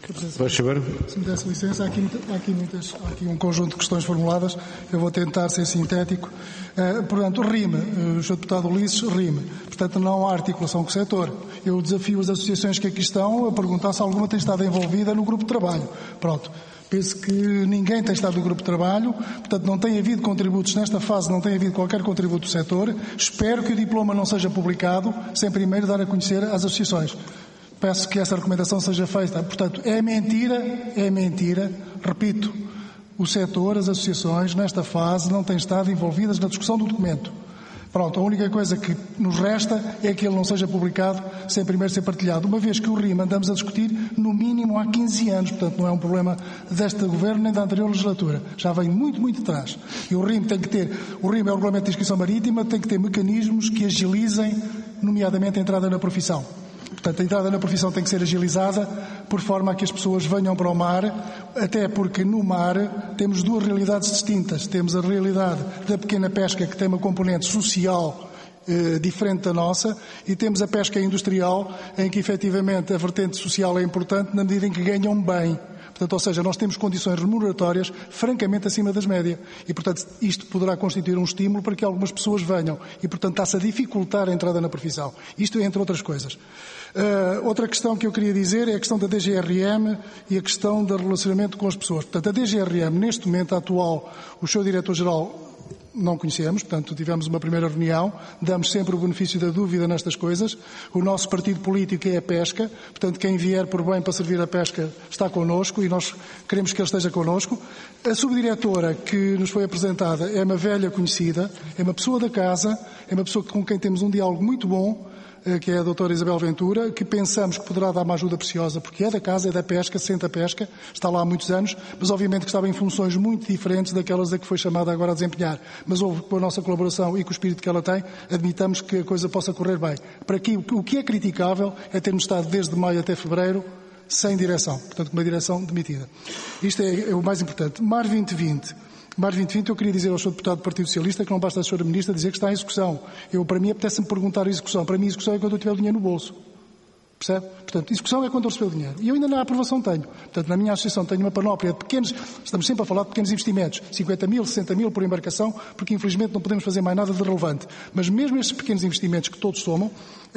Se me desse licença, há aqui, há, aqui muitas, há aqui um conjunto de questões formuladas, eu vou tentar ser sintético. Uh, portanto, rime, uh, o senhor Deputado Ulisses, rime. Portanto, não há articulação com o setor. Eu desafio as associações que aqui estão a perguntar se alguma tem estado envolvida no grupo de trabalho. Pronto. Penso que ninguém tem estado no grupo de trabalho, portanto não tem havido contributos, nesta fase não tem havido qualquer contributo do setor. Espero que o diploma não seja publicado sem primeiro dar a conhecer às associações. Peço que essa recomendação seja feita. Portanto, é mentira, é mentira, repito, o setor, as associações, nesta fase não têm estado envolvidas na discussão do documento. Pronto, a única coisa que nos resta é que ele não seja publicado sem primeiro ser partilhado, uma vez que o R I M andamos a discutir no mínimo há quinze anos, portanto não é um problema deste governo nem da anterior legislatura, já vem muito, muito atrás. E o R I M tem que ter, o R I M é o Regulamento de Inscrição Marítima, tem que ter mecanismos que agilizem, nomeadamente, a entrada na profissão. Portanto, a entrada na profissão tem que ser agilizada, por forma a que as pessoas venham para o mar, até porque no mar temos duas realidades distintas. Temos a realidade da pequena pesca, que tem uma componente social eh, diferente da nossa, e temos a pesca industrial, em que efetivamente a vertente social é importante na medida em que ganham bem. Portanto, ou seja, nós temos condições remuneratórias francamente acima das médias. E, portanto, isto poderá constituir um estímulo para que algumas pessoas venham. E, portanto, está-se a dificultar a entrada na profissão. Isto entre outras coisas. Uh, outra questão que eu queria dizer é a questão da D G R M e a questão do relacionamento com as pessoas. Portanto, a D G R M, neste momento atual, o seu Diretor-Geral não conhecemos, portanto, tivemos uma primeira reunião, damos sempre o benefício da dúvida nestas coisas. O nosso partido político é a pesca, portanto, quem vier por bem para servir a pesca está connosco e nós queremos que ele esteja connosco. A subdiretora que nos foi apresentada é uma velha conhecida, é uma pessoa da casa, é uma pessoa com quem temos um diálogo muito bom, que é a doutora Isabel Ventura, que pensamos que poderá dar uma ajuda preciosa, porque é da casa, é da pesca, sente a pesca, está lá há muitos anos, mas obviamente que estava em funções muito diferentes daquelas a que foi chamada agora a desempenhar. Mas houve, com a nossa colaboração e com o espírito que ela tem, admitamos que a coisa possa correr bem. Para aqui, o que é criticável é termos estado desde maio até fevereiro sem direção, portanto, com uma direção demitida. Isto é, é o mais importante. Mar vinte vinte. Mar vinte vinte, eu queria dizer ao senhor Deputado do Partido Socialista que não basta a senhora Ministra dizer que está em execução. Eu, para mim, apetece-me perguntar a execução. Para mim, a execução é quando eu tiver o dinheiro no bolso. Percebe? Portanto, execução é quando eu receber o dinheiro. E eu ainda na aprovação tenho. Portanto, na minha associação tenho uma panóplia de pequenos, estamos sempre a falar de pequenos investimentos, cinquenta mil, sessenta mil por embarcação, porque infelizmente não podemos fazer mais nada de relevante. Mas mesmo estes pequenos investimentos que todos somam,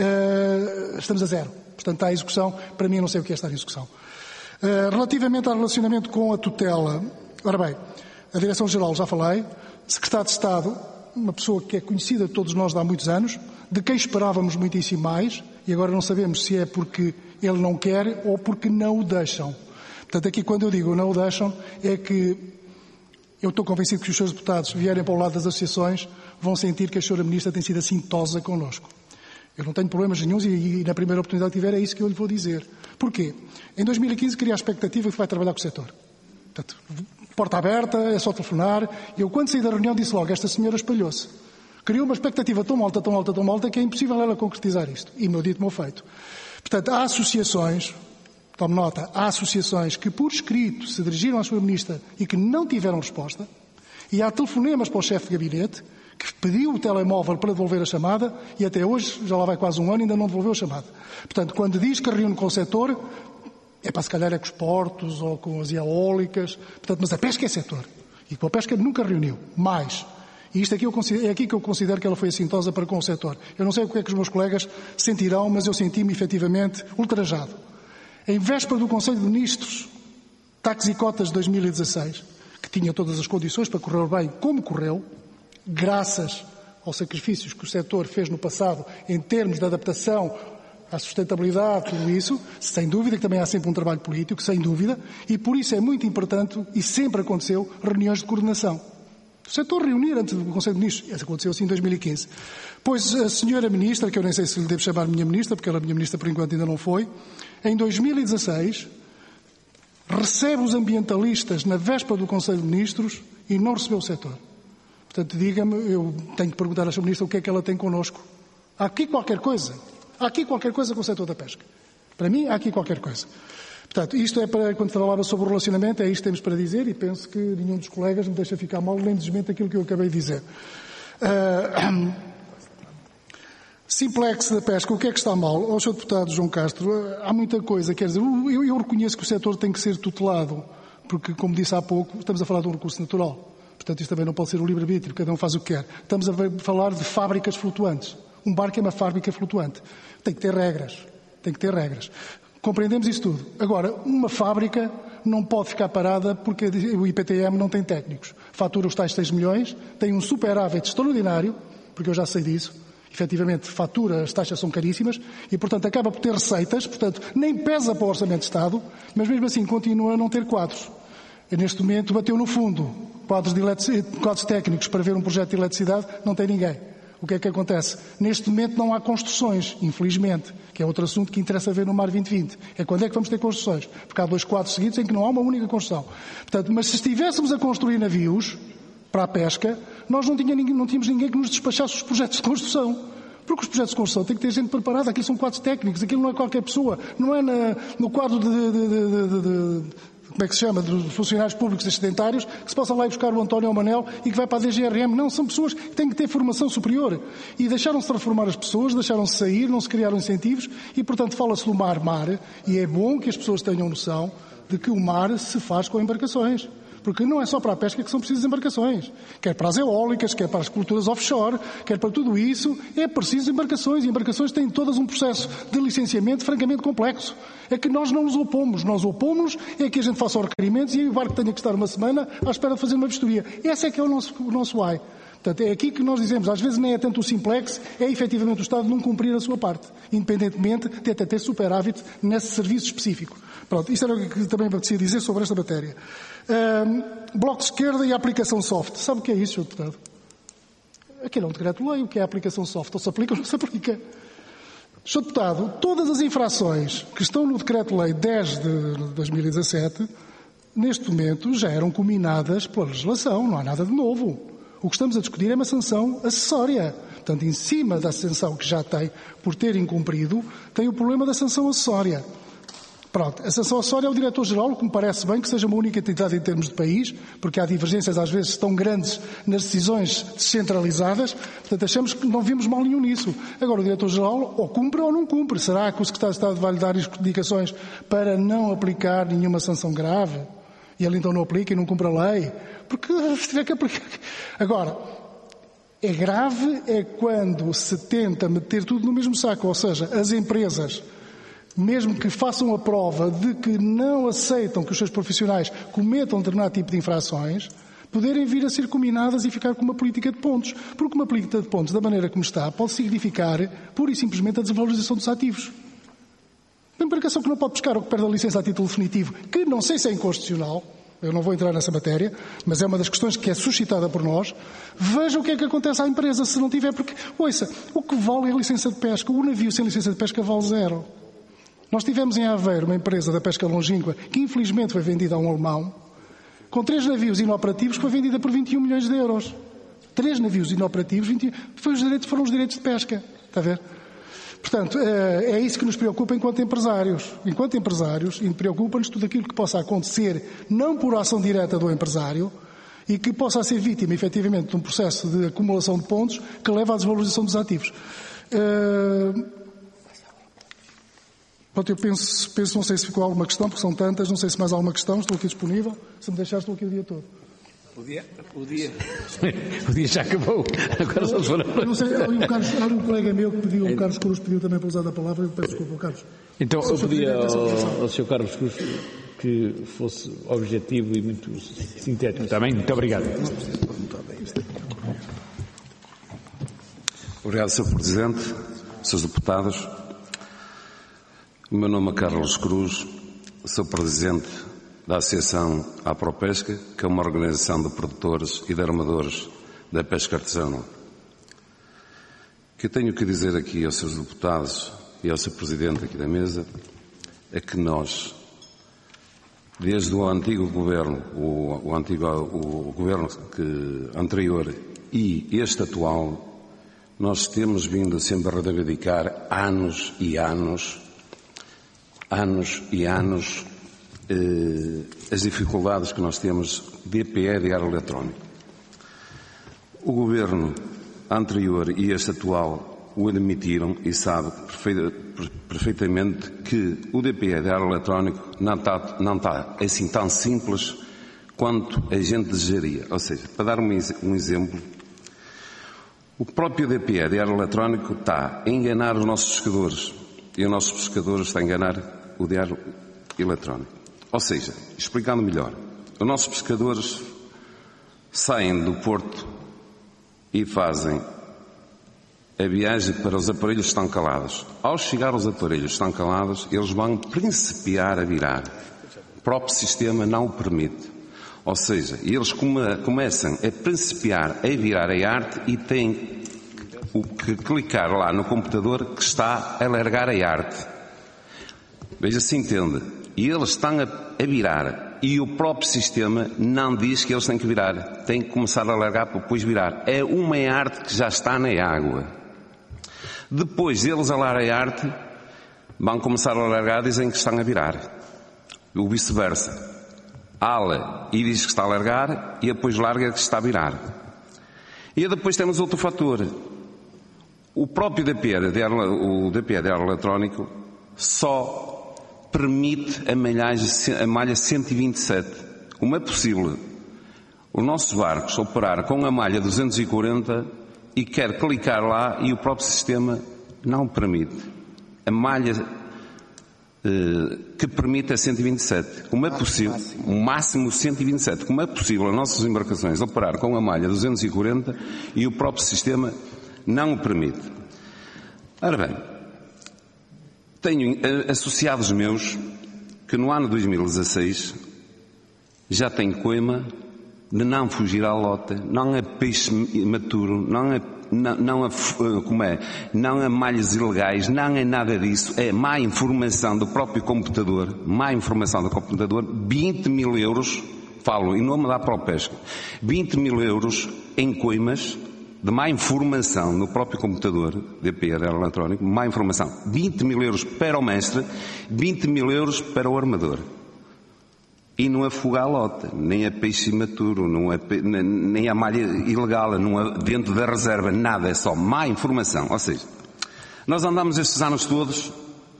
uh, estamos a zero. Portanto, está a execução. Para mim, eu não sei o que é estar em execução. Uh, relativamente ao relacionamento com a tutela, ora bem, a Direção-Geral, já falei, Secretário de Estado, uma pessoa que é conhecida de todos nós há muitos anos, de quem esperávamos muitíssimo mais, e agora não sabemos se é porque ele não quer ou porque não o deixam. Portanto, aqui quando eu digo não o deixam, é que eu estou convencido que os seus deputados vierem para o lado das associações, vão sentir que a senhora Ministra tem sido assintosa connosco. Eu não tenho problemas nenhuns e, e na primeira oportunidade que tiver é isso que eu lhe vou dizer. Porquê? Em dois mil e quinze cria a expectativa que vai trabalhar com o setor. Portanto, porta aberta, é só telefonar. E eu, quando saí da reunião, disse logo, esta senhora espalhou-se. Criou uma expectativa tão alta, tão alta, tão alta, que é impossível ela concretizar isto. E meu dito, meu feito. Portanto, há associações, tome nota, há associações que, por escrito, se dirigiram à sua Ministra e que não tiveram resposta. E há telefonemas para o chefe de gabinete, que pediu o telemóvel para devolver a chamada e até hoje, já lá vai quase um ano, ainda não devolveu a chamada. Portanto, quando diz que reúne com o setor, é para se calhar é com os portos ou com as eólicas, portanto, mas a pesca é setor. E com a pesca nunca reuniu. Mais. E isto aqui eu considero, é aqui que eu considero que ela foi assintosa para com o setor. Eu não sei o que é que os meus colegas sentirão, mas eu senti-me efetivamente ultrajado. Em véspera do Conselho de Ministros, taxas e cotas de dois mil e dezasseis, que tinha todas as condições para correr bem como correu, graças aos sacrifícios que o setor fez no passado em termos de adaptação à sustentabilidade, tudo isso, sem dúvida que também há sempre um trabalho político, sem dúvida, e por isso é muito importante, e sempre aconteceu, reuniões de coordenação. O setor reunir antes do Conselho de Ministros, isso aconteceu assim em dois mil e quinze. Pois a senhora Ministra, que eu nem sei se lhe devo chamar minha Ministra, porque ela, minha Ministra, por enquanto ainda não foi, em dois mil e dezasseis, recebe os ambientalistas na véspera do Conselho de Ministros e não recebeu o setor. Portanto, diga-me, eu tenho que perguntar à senhora Ministra o que é que ela tem connosco. Há aqui qualquer coisa. Há aqui qualquer coisa com o setor da pesca. Para mim, há aqui qualquer coisa. Portanto, isto é para, quando falava sobre o relacionamento, é isto que temos para dizer e penso que nenhum dos colegas me deixa ficar mal, nem desmente aquilo que eu acabei de dizer. Uh, Simplex da pesca, o que é que está mal? Ao senhor Deputado João Castro, há muita coisa, quer dizer, eu, eu reconheço que o setor tem que ser tutelado, porque, como disse há pouco, estamos a falar de um recurso natural. Portanto, isto também não pode ser o livre-arbítrio, cada um faz o que quer. Estamos a falar de fábricas flutuantes. Um barco é uma fábrica flutuante. Tem que ter regras. Tem que ter regras. Compreendemos isso tudo. Agora, uma fábrica não pode ficar parada porque o I P T M não tem técnicos. Fatura os tais seis milhões, tem um superávit extraordinário, porque eu já sei disso. Efetivamente, fatura, as taxas são caríssimas e, portanto, acaba por ter receitas, portanto, nem pesa para o Orçamento de Estado, mas mesmo assim continua a não ter quadros. E, neste momento, bateu no fundo. Quadros, de eletric... quadros técnicos para ver um projeto de eletricidade, não tem ninguém. O que é que acontece? Neste momento não há construções, infelizmente, que é outro assunto que interessa ver no Mar vinte vinte. É quando é que vamos ter construções? Porque há dois quadros seguidos em que não há uma única construção. Portanto, mas se estivéssemos a construir navios para a pesca, nós não, tinha ninguém, não tínhamos ninguém que nos despachasse os projetos de construção. Porque os projetos de construção têm que ter gente preparada, aquilo são quadros técnicos, aquilo não é qualquer pessoa, não é na, no quadro de, de, de, de, de, como é que se chama, dos funcionários públicos excedentários, que se possam lá ir buscar o António ou o Manel e que vai para a D G R M. Não, são pessoas que têm que ter formação superior. E deixaram-se transformar as pessoas, deixaram-se sair, não se criaram incentivos e, portanto, fala-se do mar-mar e é bom que as pessoas tenham noção de que o mar se faz com embarcações. Porque não é só para a pesca que são precisas embarcações. Quer para as eólicas, quer para as culturas offshore, quer para tudo isso, é preciso embarcações. E embarcações têm todas um processo de licenciamento francamente complexo. É que nós não nos opomos. Nós opomos é que a gente faça os requerimentos e o barco tenha que estar uma semana à espera de fazer uma vistoria. Esse é que é o nosso, o nosso ai. Portanto, é aqui que nós dizemos, às vezes nem é tanto o simplex, é efetivamente o Estado não cumprir a sua parte, independentemente de até ter superávit nesse serviço específico. Pronto, isto era o que também me apetecia dizer sobre esta matéria. Um, bloco de esquerda e a aplicação soft. Sabe o que é isso, senhor Deputado? Aquilo é um decreto-lei, o que é a aplicação soft? Ou se aplica ou não se aplica. senhor Deputado, todas as infrações que estão no decreto-lei dez de dois mil e dezassete, neste momento já eram cominadas pela legislação, não há nada de novo. O que estamos a discutir é uma sanção acessória. Portanto, em cima da sanção que já tem por ter incumprido, tem o problema da sanção acessória. Pronto, a sanção acessória é o Diretor-Geral, que me parece bem que seja uma única entidade em termos de país, porque há divergências às vezes tão grandes nas decisões descentralizadas, portanto achamos que não vimos mal nenhum nisso. Agora o Diretor-Geral ou cumpre ou não cumpre. Será que o Secretário de Estado vai lhe dar indicações para não aplicar nenhuma sanção grave? E ele então não aplica e não cumpre a lei? Porque se tiver que aplicar... Agora, é grave é quando se tenta meter tudo no mesmo saco, ou seja, as empresas, mesmo que façam a prova de que não aceitam que os seus profissionais cometam determinado tipo de infrações, poderem vir a ser cominadas e ficar com uma política de pontos. Porque uma política de pontos, da maneira como está, pode significar, pura e simplesmente, a desvalorização dos ativos. Uma embarcação que não pode pescar ou que perde a licença a título definitivo, que não sei se é inconstitucional, eu não vou entrar nessa matéria, mas é uma das questões que é suscitada por nós. Veja o que é que acontece à empresa se não tiver, porque, ouça, o que vale é a licença de pesca. O navio sem licença de pesca vale zero. Nós tivemos em Aveiro uma empresa da pesca longínqua que infelizmente foi vendida a um alemão, com três navios inoperativos, que foi vendida por vinte e um milhões de euros. Três navios inoperativos, vinte... foi os direitos, foram os direitos de pesca. Está a ver? Portanto, é isso que nos preocupa enquanto empresários. Enquanto empresários, e preocupa-nos tudo aquilo que possa acontecer, não por ação direta do empresário, e que possa ser vítima, efetivamente, de um processo de acumulação de pontos que leva à desvalorização dos ativos. Uh... Pronto, eu penso, penso, não sei se ficou alguma questão, porque são tantas, não sei se mais alguma questão, estou aqui disponível. Se me deixar, estou aqui o dia todo. O dia, o dia. O dia já acabou. Agora só foram... Eu não sei, há um, Carlos, há um colega meu que pediu, o Carlos Cruz pediu também para usar a palavra, eu peço desculpa, Carlos. Então, eu pedia ao, ao senhor Carlos Cruz que fosse objetivo e muito sintético. Está bem? Muito obrigado. Obrigado, senhor Presidente, senhores deputados. O meu nome é Carlos Cruz, sou Presidente da Associação Apropesca, que é uma organização de produtores e de armadores da pesca artesanal. O que eu tenho que dizer aqui aos seus deputados e ao seu Presidente aqui da mesa é que nós, desde o antigo governo, o, o antigo o governo que, anterior e este atual, nós temos vindo sempre a reivindicar anos e anos anos e anos eh, as dificuldades que nós temos de E P E de ar eletrónico. O governo anterior e este atual o admitiram e sabe perfeitamente que o D P E de ar eletrónico não está, não está assim tão simples quanto a gente desejaria. Ou seja, para dar um, um exemplo, o próprio D P E de ar eletrónico está a enganar os nossos pescadores e os nossos pescadores estão a enganar o de ar eletrónico. Ou seja, explicando melhor, os nossos pescadores saem do porto e fazem a viagem para os aparelhos que estão calados. Ao chegar aos aparelhos que estão calados, eles vão principiar a virar. O próprio sistema não o permite. Ou seja, eles come, começam a principiar a virar a arte e têm que clicar lá no computador que está a largar a arte. Veja se entende. E eles estão a, a virar. E o próprio sistema não diz que eles têm que virar. Têm que começar a largar para depois virar. É uma arte que já está na água. Depois deles alargar-te, vão começar a alargar, dizem que estão a virar. O vice-versa. Ala e diz que está a largar e depois larga que está a virar. E depois temos outro fator. O próprio D P E, o D P E de ar eletrónico, só permite a, malhagem, a malha cento e vinte e sete. Como é possível os nossos barcos operar com a malha duzentos e quarenta e quer clicar lá e o próprio sistema não o permite? A malha eh, que permite é cento e vinte e sete. Como é possível? O máximo cento e vinte e sete. Como é possível as nossas embarcações operar com a malha duzentos e quarenta e o próprio sistema não o permite? Ora bem, tenho associados meus que no ano dois mil e dezasseis já têm coima de não fugir à lota, não é peixe maturo, não é, não, não, é, como é, não é malhas ilegais, não é nada disso, é má informação do próprio computador, má informação do computador, vinte mil euros, falo em nome da ProPesca, vinte mil euros em coimas de má informação no próprio computador, D P E eletrónico, má informação, vinte mil euros para o mestre, vinte mil euros para o armador. E não é fuga à lota, nem é peixe imaturo, não é, nem é malha ilegal, não é dentro da reserva, nada, é só má informação. Ou seja, nós andamos estes anos todos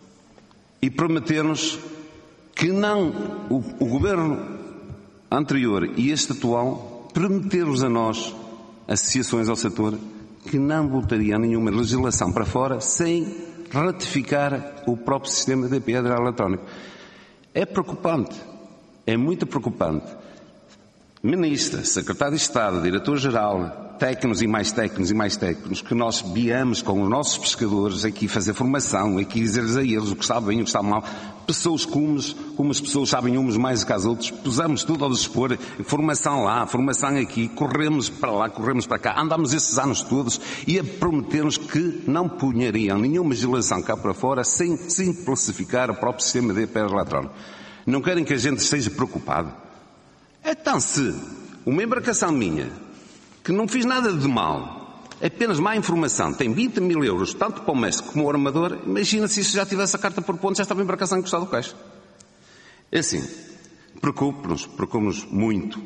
e prometemos que não, o, o governo anterior e este atual, prometemos a nós, associações ao setor, que não voltaria nenhuma legislação para fora sem ratificar o próprio sistema D P E eletrónico. É preocupante. É muito preocupante. Ministra, Secretário de Estado, Diretor-Geral, técnicos e mais técnicos e mais técnicos, que nós viemos com os nossos pescadores aqui fazer formação, aqui dizer-lhes a eles o que está bem, o que está mal. Pessoas como, como as pessoas sabem uns mais do que as outros, pusemos tudo ao dispor, formação lá, formação aqui, corremos para lá, corremos para cá, andamos esses anos todos e a prometermos que não punhariam nenhuma legislação cá para fora sem simplificar o próprio sistema de D P E eletrónico. Não querem que a gente esteja preocupado? Então, se uma embarcação minha, que não fiz nada de mal, apenas má informação, tem vinte mil euros, tanto para o mestre como o armador, imagina se isso já tivesse a carta por pontos, já estava a embarcação encostada ao caixa. É assim, preocupe-nos, preocupe-nos muito.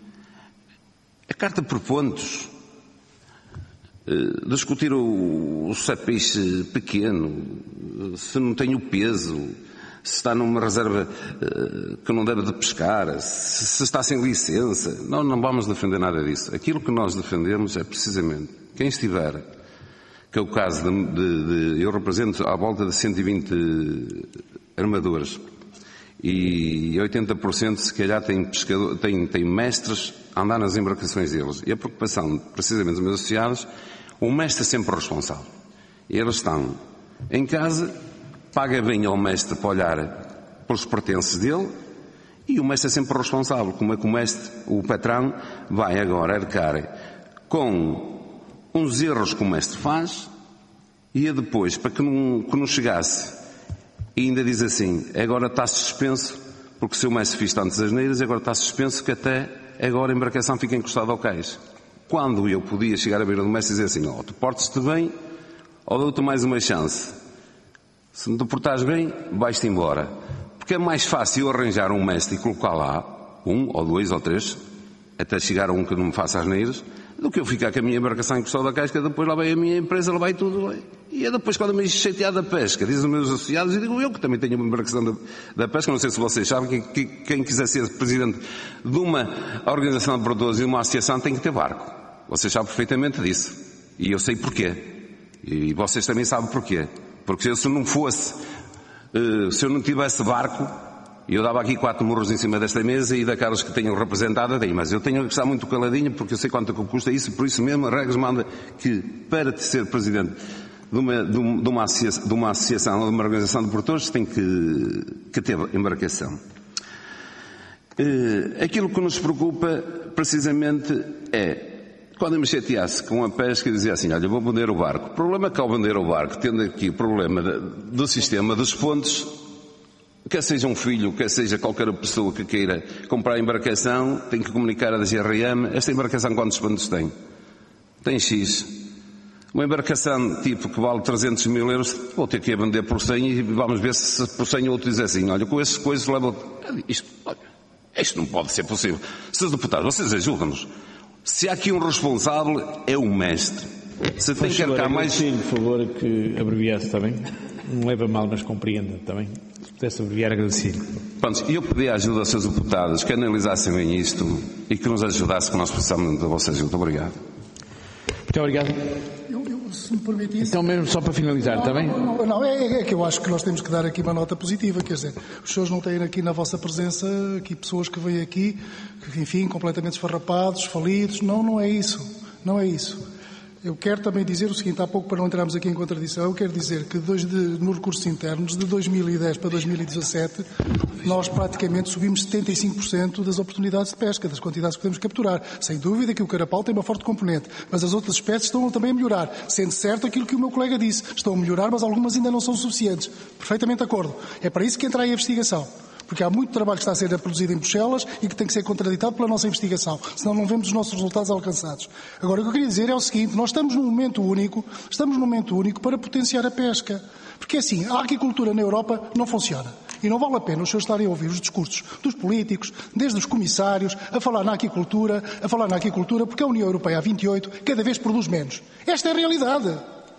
A carta por pontos, uh, discutir o, o se é peixe pequeno, se não tem o peso, se está numa reserva uh, que não deve de pescar, se, se está sem licença. Nós não vamos defender nada disso. Aquilo que nós defendemos é precisamente quem estiver, que é o caso de, de, de eu represento à volta de cento e vinte armadores e oitenta por cento se calhar têm, pescador, têm, têm mestres a andar nas embarcações deles. E a preocupação precisamente dos meus associados, o mestre é sempre responsável. Eles estão em casa, paga bem ao mestre para olhar pelos pertences dele e o mestre é sempre responsável. Como é que o mestre, o patrão, vai agora arcar com uns erros que o mestre faz e depois, para que não, que não chegasse, e ainda diz assim, agora está suspenso, porque se o mestre fez tantas asneiras, agora está suspenso que até agora a embarcação fica encostada ao cais. Quando eu podia chegar à beira do mestre e dizer assim, ó, oh, tu portes-te bem ou dou-te mais uma chance. Se não te portares bem, vais-te embora. Porque é mais fácil eu arranjar um mestre e colocar lá, um, ou dois, ou três, até chegar a um que não me faça asneiras, do que eu ficar com a minha embarcação encostada à casca, depois lá vai a minha empresa, lá vai tudo. Lá. E é depois quando me chateado da pesca, dizem os meus associados, e digo eu que também tenho uma embarcação da, da pesca, não sei se vocês sabem, que, que quem quiser ser presidente de uma organização de produtores e de uma associação tem que ter barco. Vocês sabem perfeitamente disso. E eu sei porquê. E vocês também sabem porquê. Porque se eu não fosse, se eu não tivesse barco, eu dava aqui quatro murros em cima desta mesa e daquelas que tenho representado, daí, mas eu tenho que estar muito caladinho porque eu sei quanto que custa isso, por isso mesmo a regras manda que para te ser presidente de uma, de uma, associação, de uma associação ou de uma organização de produtores tem que, que ter embarcação. Aquilo que nos preocupa precisamente é quando eu me chateasse com a pesca e dizia assim, olha, vou vender o barco. O problema é que ao vender o barco, tendo aqui o problema do sistema dos pontos, quer seja um filho, quer seja qualquer pessoa que queira comprar a embarcação, tem que comunicar a G R M, esta embarcação quantos pontos tem? Tem X. Uma embarcação tipo que vale trezentos mil euros, vou ter que a vender por cem e vamos ver se por cem outro diz assim, olha, com essas coisas leva... Isto, olha, isto não pode ser possível. Senhores deputados, vocês ajudam-nos. Se há aqui um responsável, é o mestre. Se tem que arcar mais... Por favor, que abreviasse, está bem? Não leva mal, mas compreenda, está bem? Se pudesse abreviar, agradecer. Pronto, eu pedi a ajuda aos seus deputados que analisassem bem isto e que nos ajudassem, que nós precisamos da vossa ajuda. Obrigado. Muito obrigado. Eu, eu, se me permitisse... Então, mesmo só para finalizar, está bem? Não, não, não é, é que eu acho que nós temos que dar aqui uma nota positiva, quer dizer, os senhores não têm aqui na vossa presença aqui pessoas que vêm aqui, que, enfim, completamente esfarrapados, falidos, não, não é isso, não é isso. Eu quero também dizer o seguinte, há pouco para não entrarmos aqui em contradição, eu quero dizer que dois de, nos recursos internos, de dois mil e dez para dois mil e dezassete, nós praticamente subimos setenta e cinco por cento das oportunidades de pesca, das quantidades que podemos capturar. Sem dúvida que o carapau tem uma forte componente, mas as outras espécies estão também a melhorar. Sendo certo aquilo que o meu colega disse, estão a melhorar, mas algumas ainda não são suficientes. Perfeitamente de acordo. É para isso que entra aí a investigação. Porque há muito trabalho que está a ser produzido em Bruxelas e que tem que ser contraditado pela nossa investigação, senão não vemos os nossos resultados alcançados. Agora, o que eu queria dizer é o seguinte, nós estamos num momento único, estamos num momento único para potenciar a pesca. Porque assim, a aquicultura na Europa não funciona. E não vale a pena os senhores estarem a ouvir os discursos dos políticos, desde os comissários, a falar na aquicultura, a falar na aquicultura, porque a União Europeia, a vinte e oito, cada vez produz menos. Esta é a realidade.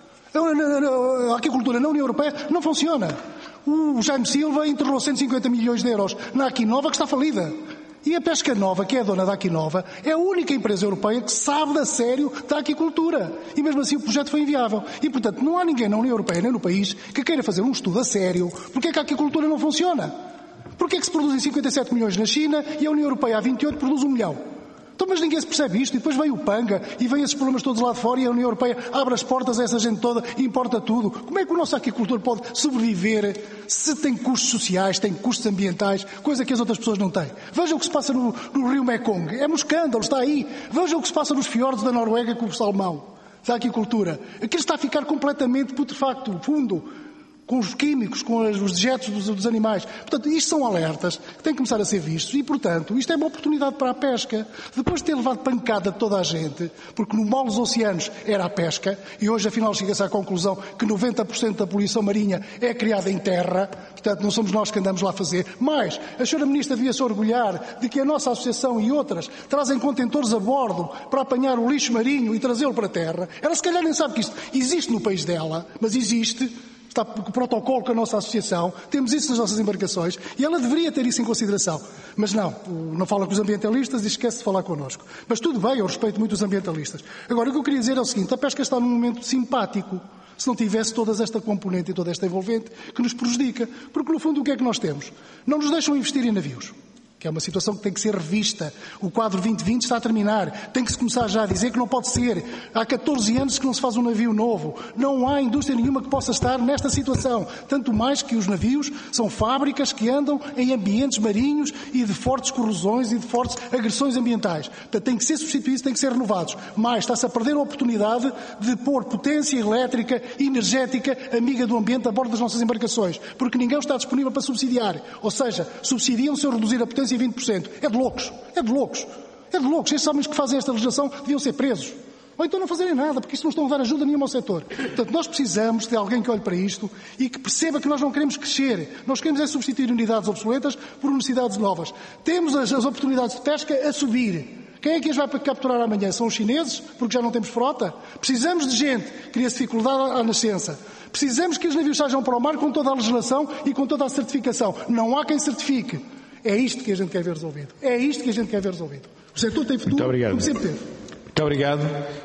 A aquicultura na União Europeia não funciona. O Jaime Silva enterrou cento e cinquenta milhões de euros na Aquinova, que está falida. E a Pesca Nova, que é a dona da Aquinova, é a única empresa europeia que sabe a sério da aquicultura. E mesmo assim o projeto foi inviável. E, portanto, não há ninguém na União Europeia nem no país que queira fazer um estudo a sério porque é que a aquicultura não funciona. Porque é que se produzem cinquenta e sete milhões na China e a União Europeia, a vinte e oito, produz um milhão? Então, mas ninguém se percebe isto. E depois vem o Panga e vem esses problemas todos lá de fora e a União Europeia abre as portas a essa gente toda e importa tudo. Como é que o nosso aquicultor pode sobreviver se tem custos sociais, tem custos ambientais, coisa que as outras pessoas não têm? Vejam o que se passa no, no rio Mekong. É um escândalo, está aí. Vejam o que se passa nos fiordes da Noruega com o salmão, da aquicultura. Aquilo está a ficar completamente putrefacto, fundo, com os químicos, com os dejetos dos, dos animais. Portanto, isto são alertas que têm que começar a ser vistos e, portanto, isto é uma oportunidade para a pesca. Depois de ter levado pancada de toda a gente, porque no mal dos oceanos era a pesca, e hoje, afinal, chega-se à conclusão que noventa por cento da poluição marinha é criada em terra, portanto, não somos nós que andamos lá a fazer. Mas a senhora Ministra devia se orgulhar de que a nossa associação e outras trazem contentores a bordo para apanhar o lixo marinho e trazê-lo para a terra. Ela, se calhar, nem sabe que isto existe no país dela, mas existe. Está o protocolo com a nossa associação, temos isso nas nossas embarcações e ela deveria ter isso em consideração. Mas não, não fala com os ambientalistas e esquece de falar connosco. Mas tudo bem, eu respeito muito os ambientalistas. Agora, o que eu queria dizer é o seguinte, a pesca está num momento simpático, se não tivesse toda esta componente e toda esta envolvente que nos prejudica. Porque, no fundo, o que é que nós temos? Não nos deixam investir em navios, que é uma situação que tem que ser revista. O quadro vinte vinte está a terminar. Tem que se começar já a dizer que não pode ser. Há catorze anos que não se faz um navio novo. Não há indústria nenhuma que possa estar nesta situação. Tanto mais que os navios são fábricas que andam em ambientes marinhos e de fortes corrosões e de fortes agressões ambientais. Portanto, têm que ser substituídos, têm que ser renovados. Mas está-se a perder a oportunidade de pôr potência elétrica e energética amiga do ambiente a bordo das nossas embarcações. Porque ninguém está disponível para subsidiar. Ou seja, subsidiam-se a reduzir a potência vinte por cento. É de loucos. É de loucos. É de loucos. Estes homens que fazem esta legislação deviam ser presos. Ou então não fazerem nada, porque isso não estão a dar ajuda nenhuma ao setor. Portanto, nós precisamos de alguém que olhe para isto e que perceba que nós não queremos crescer. Nós queremos é substituir unidades obsoletas por universidades novas. Temos as, as oportunidades de pesca a subir. Quem é que as vai capturar amanhã? São os chineses, porque já não temos frota? Precisamos de gente. Cria-se dificuldade à nascença. Precisamos que os navios saiam para o mar com toda a legislação e com toda a certificação. Não há quem certifique. É isto que a gente quer ver resolvido. É isto que a gente quer ver resolvido. O setor tem futuro, como sempre teve. Muito obrigado.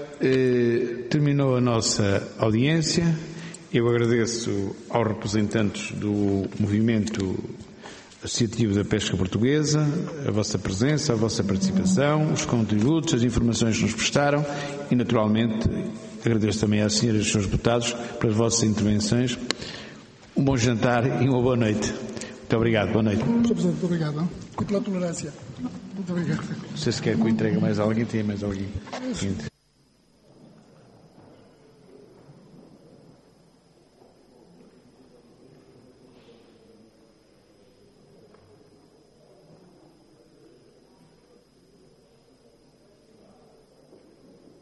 Eh, terminou a nossa audiência. Eu agradeço aos representantes do movimento associativo da pesca portuguesa a vossa presença, a vossa participação, os contributos, as informações que nos prestaram e, naturalmente, agradeço também às senhoras e aos senhores deputados pelas vossas intervenções. Um bom jantar e uma boa noite. Muito obrigado. Boa noite. senhor Presidente, muito obrigado. E pela tolerância. Muito obrigado. Não sei se quer que eu entregue mais alguém, tem mais alguém.